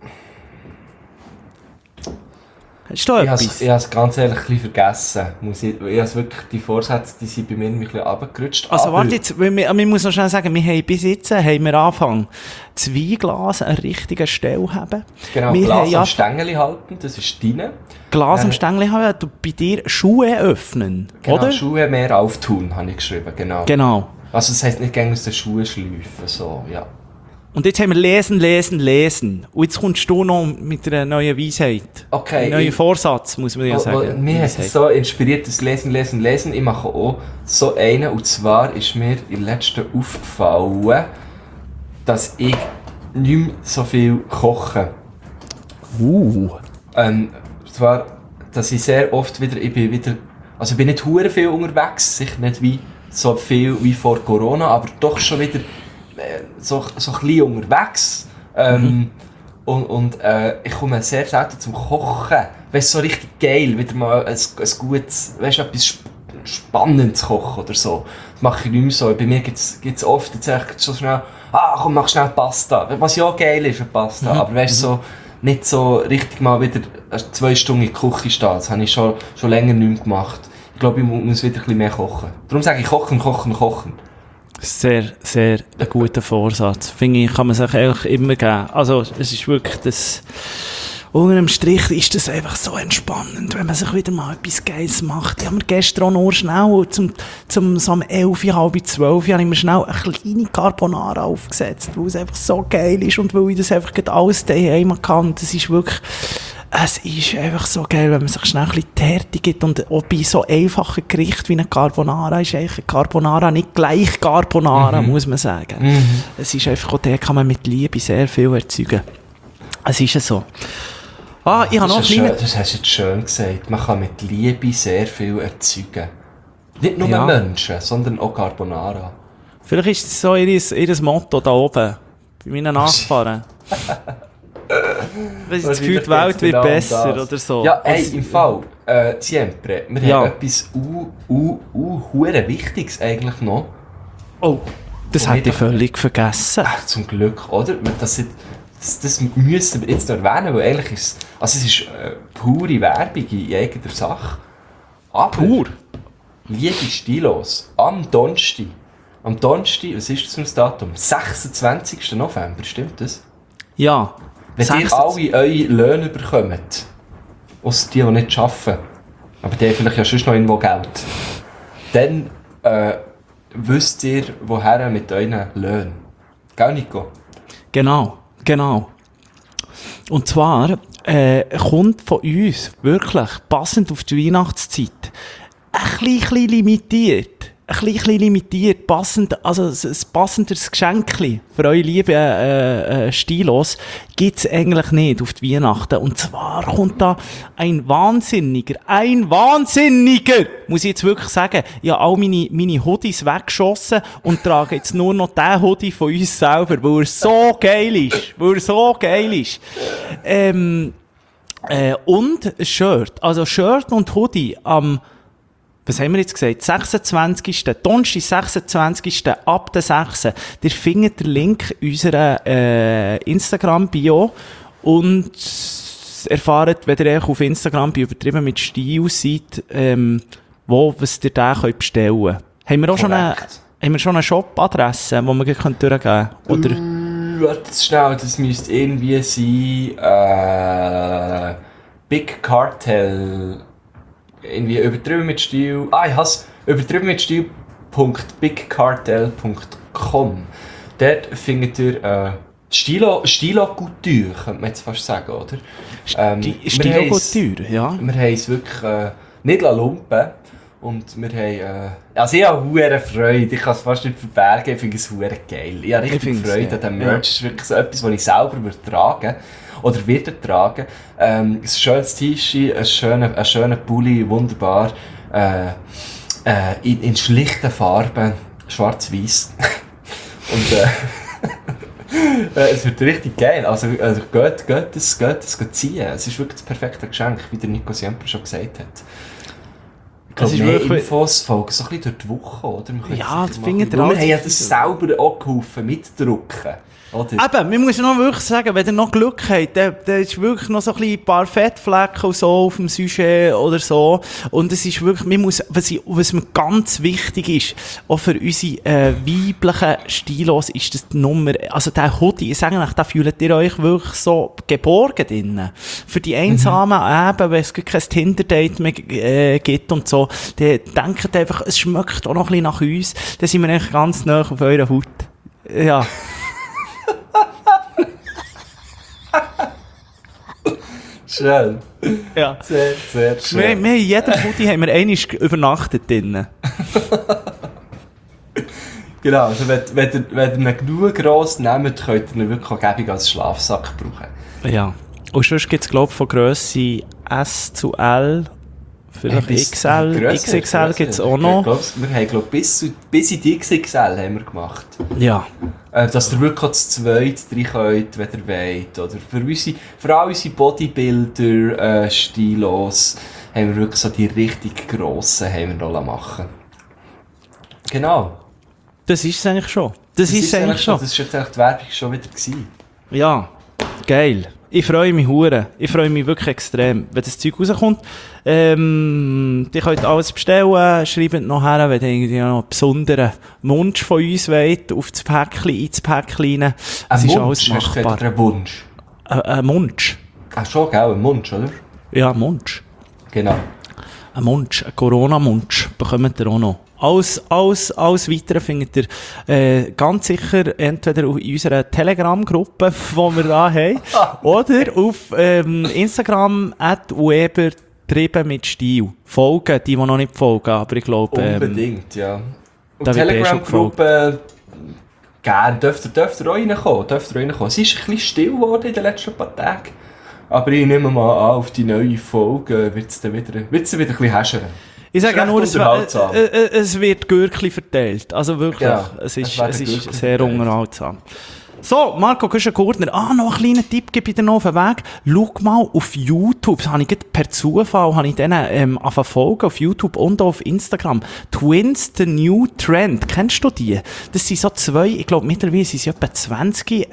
Hast du etwas? Ich habe es ganz ehrlich ein bisschen vergessen. Ich habe wirklich, die Vorsätze, die sind bei mir ein bisschen runtergerutscht. Also warte jetzt, wir muss noch schnell sagen, wir haben bis jetzt angefangen, 2 Glas an richtiger Stelle haben. Genau, wir Glas am Stängeli halten, das ist deine. Glas am Stängeli haben, du bei dir Schuhe öffnen, genau, oder? Schuhe mehr auftun, habe ich geschrieben, genau. Also das heisst nicht gegen aus den Schuhen schleifen, so, ja. Und jetzt haben wir lesen. Und jetzt kommst du noch mit einer neuen Weisheit. Okay. Ein neuer Vorsatz, muss man ja sagen. Mir hat es so inspiriert, das Lesen. Ich mache auch so einen. Und zwar ist mir in letzter aufgefallen, dass ich nicht mehr so viel koche. Zwar, dass ich sehr oft wieder, ich bin nicht hure viel unterwegs, sicher nicht so viel wie vor Corona, aber doch schon wieder so ein bisschen unterwegs. Und ich komme sehr selten zum Kochen. Weißt du, so richtig geil, wieder mal ein gutes, weißt du, etwas Spannendes kochen oder so. Das mache ich nicht mehr so. Bei mir gibt's oft, jetzt sage ich so schnell, komm, mach schnell Pasta. Was ja auch geil ist, eine Pasta. Aber weißt du, so, nicht so richtig mal wieder 2 Stunden in der Küche stehen. Das habe ich schon länger nicht mehr gemacht. Ich glaube, ich muss wieder ein bisschen mehr kochen. Darum sage ich kochen. Sehr, sehr ein guter Vorsatz. Finde ich, kann man sich eigentlich immer geben. Also, es ist wirklich das, unter dem Strich ist das einfach so entspannend, wenn man sich wieder mal etwas Geiles macht. Ich habe mir gestern auch nur schnell, zum so um 11, halb 12, habe ich mir schnell eine kleine Carbonara aufgesetzt, weil es einfach so geil ist und weil ich das einfach alles daheim kann. Das ist wirklich, es ist einfach so geil, wenn man sich schnell ein bisschen die Härte gibt, und auch bei so einfachen Gerichten wie eine Carbonara ist eigentlich eine Carbonara nicht gleich Carbonara, muss man sagen. Es ist einfach auch, der kann man mit Liebe sehr viel erzeugen. Es ist ja so. Ich habe noch das hast du jetzt schön gesagt. Man kann mit Liebe sehr viel erzeugen. Nicht nur Menschen, sondern auch Carbonara. Vielleicht ist es so ihr Motto da oben, bei meinen Nachbarn. Weil das Gefühl, die Welt wird besser oder so. Ja, im Fall, Siempre, wir haben etwas hure Wichtiges eigentlich noch. Oh, das hätte ich völlig vergessen. Zum Glück, oder? Das müssen wir jetzt noch erwähnen, weil eigentlich ist es ist pure Werbung in eigener Sache. Aber, liebe Stilos, am Donnerstag, was ist das für ein Datum? 26. November, stimmt das? Ja. Wenn ihr alle eure Löhne bekommt, ausser die nicht arbeiten, aber die haben vielleicht ja schon noch irgendwo Geld, dann wisst ihr, woher mit euren Löhnen. Gell, Nico? Genau. Und zwar kommt von uns wirklich passend auf die Weihnachtszeit ein bisschen limitiert bisschen limitiert, passend, also ein passendes Geschenkli für eure lieben Stilos gibt's eigentlich nicht auf die Weihnachten. Und zwar kommt da ein Wahnsinniger, muss ich jetzt wirklich sagen. Ich habe all meine Hoodies weggeschossen und trage jetzt nur noch den Hoodie von uns selber, weil er so geil ist. Und ein Shirt. Also Shirt und Hoodie am, was haben wir jetzt gesagt? 26. Donnerstag, 26. ab der 6. Ihr findet den Link in unserer Instagram-Bio und erfahrt, wenn ihr euch auf Instagram bei übertrieben mit Stil seid, was ihr da bestellen könnt. Haben wir schon eine Shop-Adresse, die wir durchgeben können? Oder? Warte schnell, das müsste irgendwie sein, Big Cartel, irgendwie übertrieben mit Stil, ich hasse übertrieben mit Stil.bigcartel.com. Dort findet ihr Stilo Couture, könnte man jetzt fast sagen, oder? Stilo Couture, ja. Wir haben es wirklich nicht lumpen. Und wir haben, also ich habe hure Freude, ich kann es fast nicht verbergen, ich finde es hure geil. Ich habe richtig Freude an dem Merch, es ist wirklich so etwas, was ich selber tragen oder wieder tragen. Ein schönes T-Shirt, ein schöner Pulli, wunderbar, in schlichten Farben, schwarz-weiß. Und es wird richtig geil, also geht es ziehen, es ist wirklich das perfekte Geschenk, wie der Nico Siempre schon gesagt hat. Das ist wirklich Infos folgen so ein bisschen durch die Woche, oder? Ja, das findet ihr Wir haben ja das selber auch geholfen, mitdrucken. Oder? Eben, man muss noch wirklich sagen, wenn ihr noch Glück habt, dann ist wirklich noch so ein paar Fettflecken und so auf dem Sujet oder so. Und es ist wirklich, was mir ganz wichtig ist, auch für unsere weiblichen Stilos, ist das die Nummer, also der Hoodie, ich sage euch, da fühlt ihr euch wirklich so geborgen drinnen. Für die Einsamen eben, wenn es kein Tinder-Date mehr gibt und so, dann denkt einfach, es schmeckt auch noch ein bisschen nach uns, dann sind wir eigentlich ganz nah auf eurer Haut. Ja. Schön. Ja. Sehr, sehr schön. Wir haben in jedem Hoodie haben wir einmal übernachtet drinnen. Genau, also wenn ihr ihn genug gross nehmt, könnt ihr ihn wirklich auch gäbig als Schlafsack brauchen. Ja. Und sonst gibt es, glaube ich, von Grösse S zu L, vielleicht XL, XXL gibt es auch noch. Wir haben, glaube ich, bis in die XXL haben wir gemacht. Ja. Dass ihr wirklich das zweit rein könnt, wenn ihr wollt. Oder für all unsere Bodybuilder, Stilos, haben wir wirklich so die richtig grossen haben wir noch machen. Genau. Das ist es eigentlich schon. Das ist eigentlich schon. Das war jetzt eigentlich die Werbung schon wieder gewesen. Ja, geil. Ich freue mich hure. Ich freue mich wirklich extrem, wenn das Zeug rauskommt. Die könnt alles bestellen, schreibt noch her, wenn ihr irgendwie noch einen besonderen Wunsch von uns wollt, auf das Päckchen, ins Päckchen rein. Es ist alles machbar. Hast du einen Wunsch? Ein Wunsch. Ach schon, gell? Ein Wunsch, oder? Ja, ein Wunsch. Genau. Ein Wunsch, ein Corona-Wunsch bekommt ihr auch noch. Alles Weitere findet ihr ganz sicher entweder in unserer Telegram-Gruppe, die wir da haben, oder auf Instagram @webertrieben mit Stil. Folgen, die noch nicht folgen, aber ich glaube... Unbedingt, ja. Und die Telegram-Gruppe, gerne, dürft ihr reinkommen. Sie ist ein bisschen still geworden in den letzten paar Tagen. Aber ich nehme mal an, auf die neue Folge wird es wieder ein bisschen häschern. Ich sage nur, es wird Gürkli verteilt. Also wirklich, ja, es ist sehr unterhaltsam. So, Marco Güschen-Gurtner. Noch einen kleinen Tipp gebe ich dir noch auf den Weg. Schau mal auf YouTube. Das habe ich per Zufall denen folgen auf YouTube und auf Instagram. Twins, the new trend. Kennst du die? Das sind so zwei, ich glaube mittlerweile sind sie etwa 20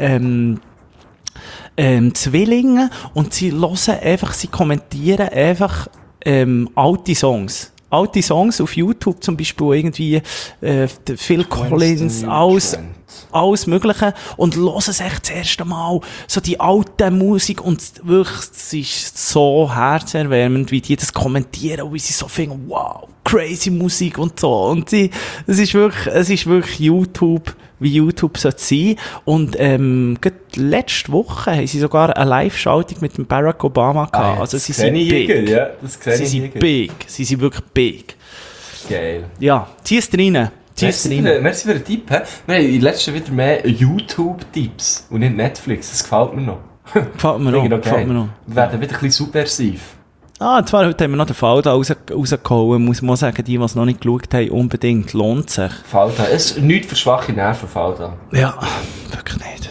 Zwillinge und sie kommentieren einfach alte Songs. Alte Songs auf YouTube, zum Beispiel irgendwie Phil Collins, alles Mögliche, und hören es echt das erste Mal so die alte Musik, und wirklich, es ist so herzerwärmend, wie die das kommentieren, wie sie so finden, wow, crazy Musik und so, und es ist wirklich YouTube, wie YouTube sollte sein. Und gerade letzte Woche haben sie sogar eine Live-Schaltung mit dem Barack Obama gehabt. Also sie sind big. Ja, das sie sind big. Sie sind wirklich big. Geil. Ja, zieh es rein. Merci für den Tipp. He? Wir haben in letzter wieder mehr YouTube-Tipps und nicht Netflix. Das gefällt mir noch. Gefällt mir Finde ich noch. noch Gefällt geil. mir noch. Wir werden wieder ein bisschen subversiv. Zwar heute haben wir noch den Fall da rausgehauen. Muss man sagen, die es noch nicht geschaut haben, unbedingt. Lohnt sich. Falda. Es ist nichts für schwache Nerven, Falda. Ja, wirklich nicht.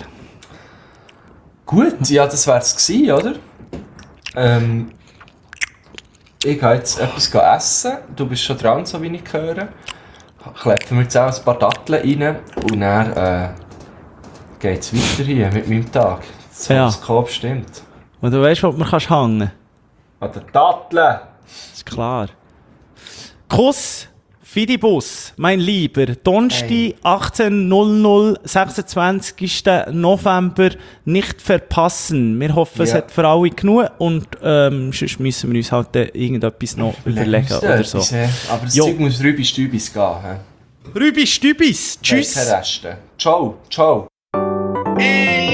Gut, ja, das wär's gewesen, oder? Ich gehe jetzt etwas essen. Du bist schon dran, so wie ich höre. Klepfen wir jetzt auch ein paar Datteln rein und dann geht's weiter hier mit meinem Tag. Das Horoskop stimmt. Und du weißt, wo du mir hängen kannst? An der Datteln! Das ist klar. Kuss, Fidibus, mein Lieber. Donnerstag, 18.00, 26. November, nicht verpassen. Wir hoffen, es hat für alle genug und sonst müssen wir uns halt irgendetwas noch überlegen oder so. Aber das Zeug muss Rübi-Stübis gehen. Rübi Stübis, tschüss. Keine Reste. Ciao, ciao. Hey,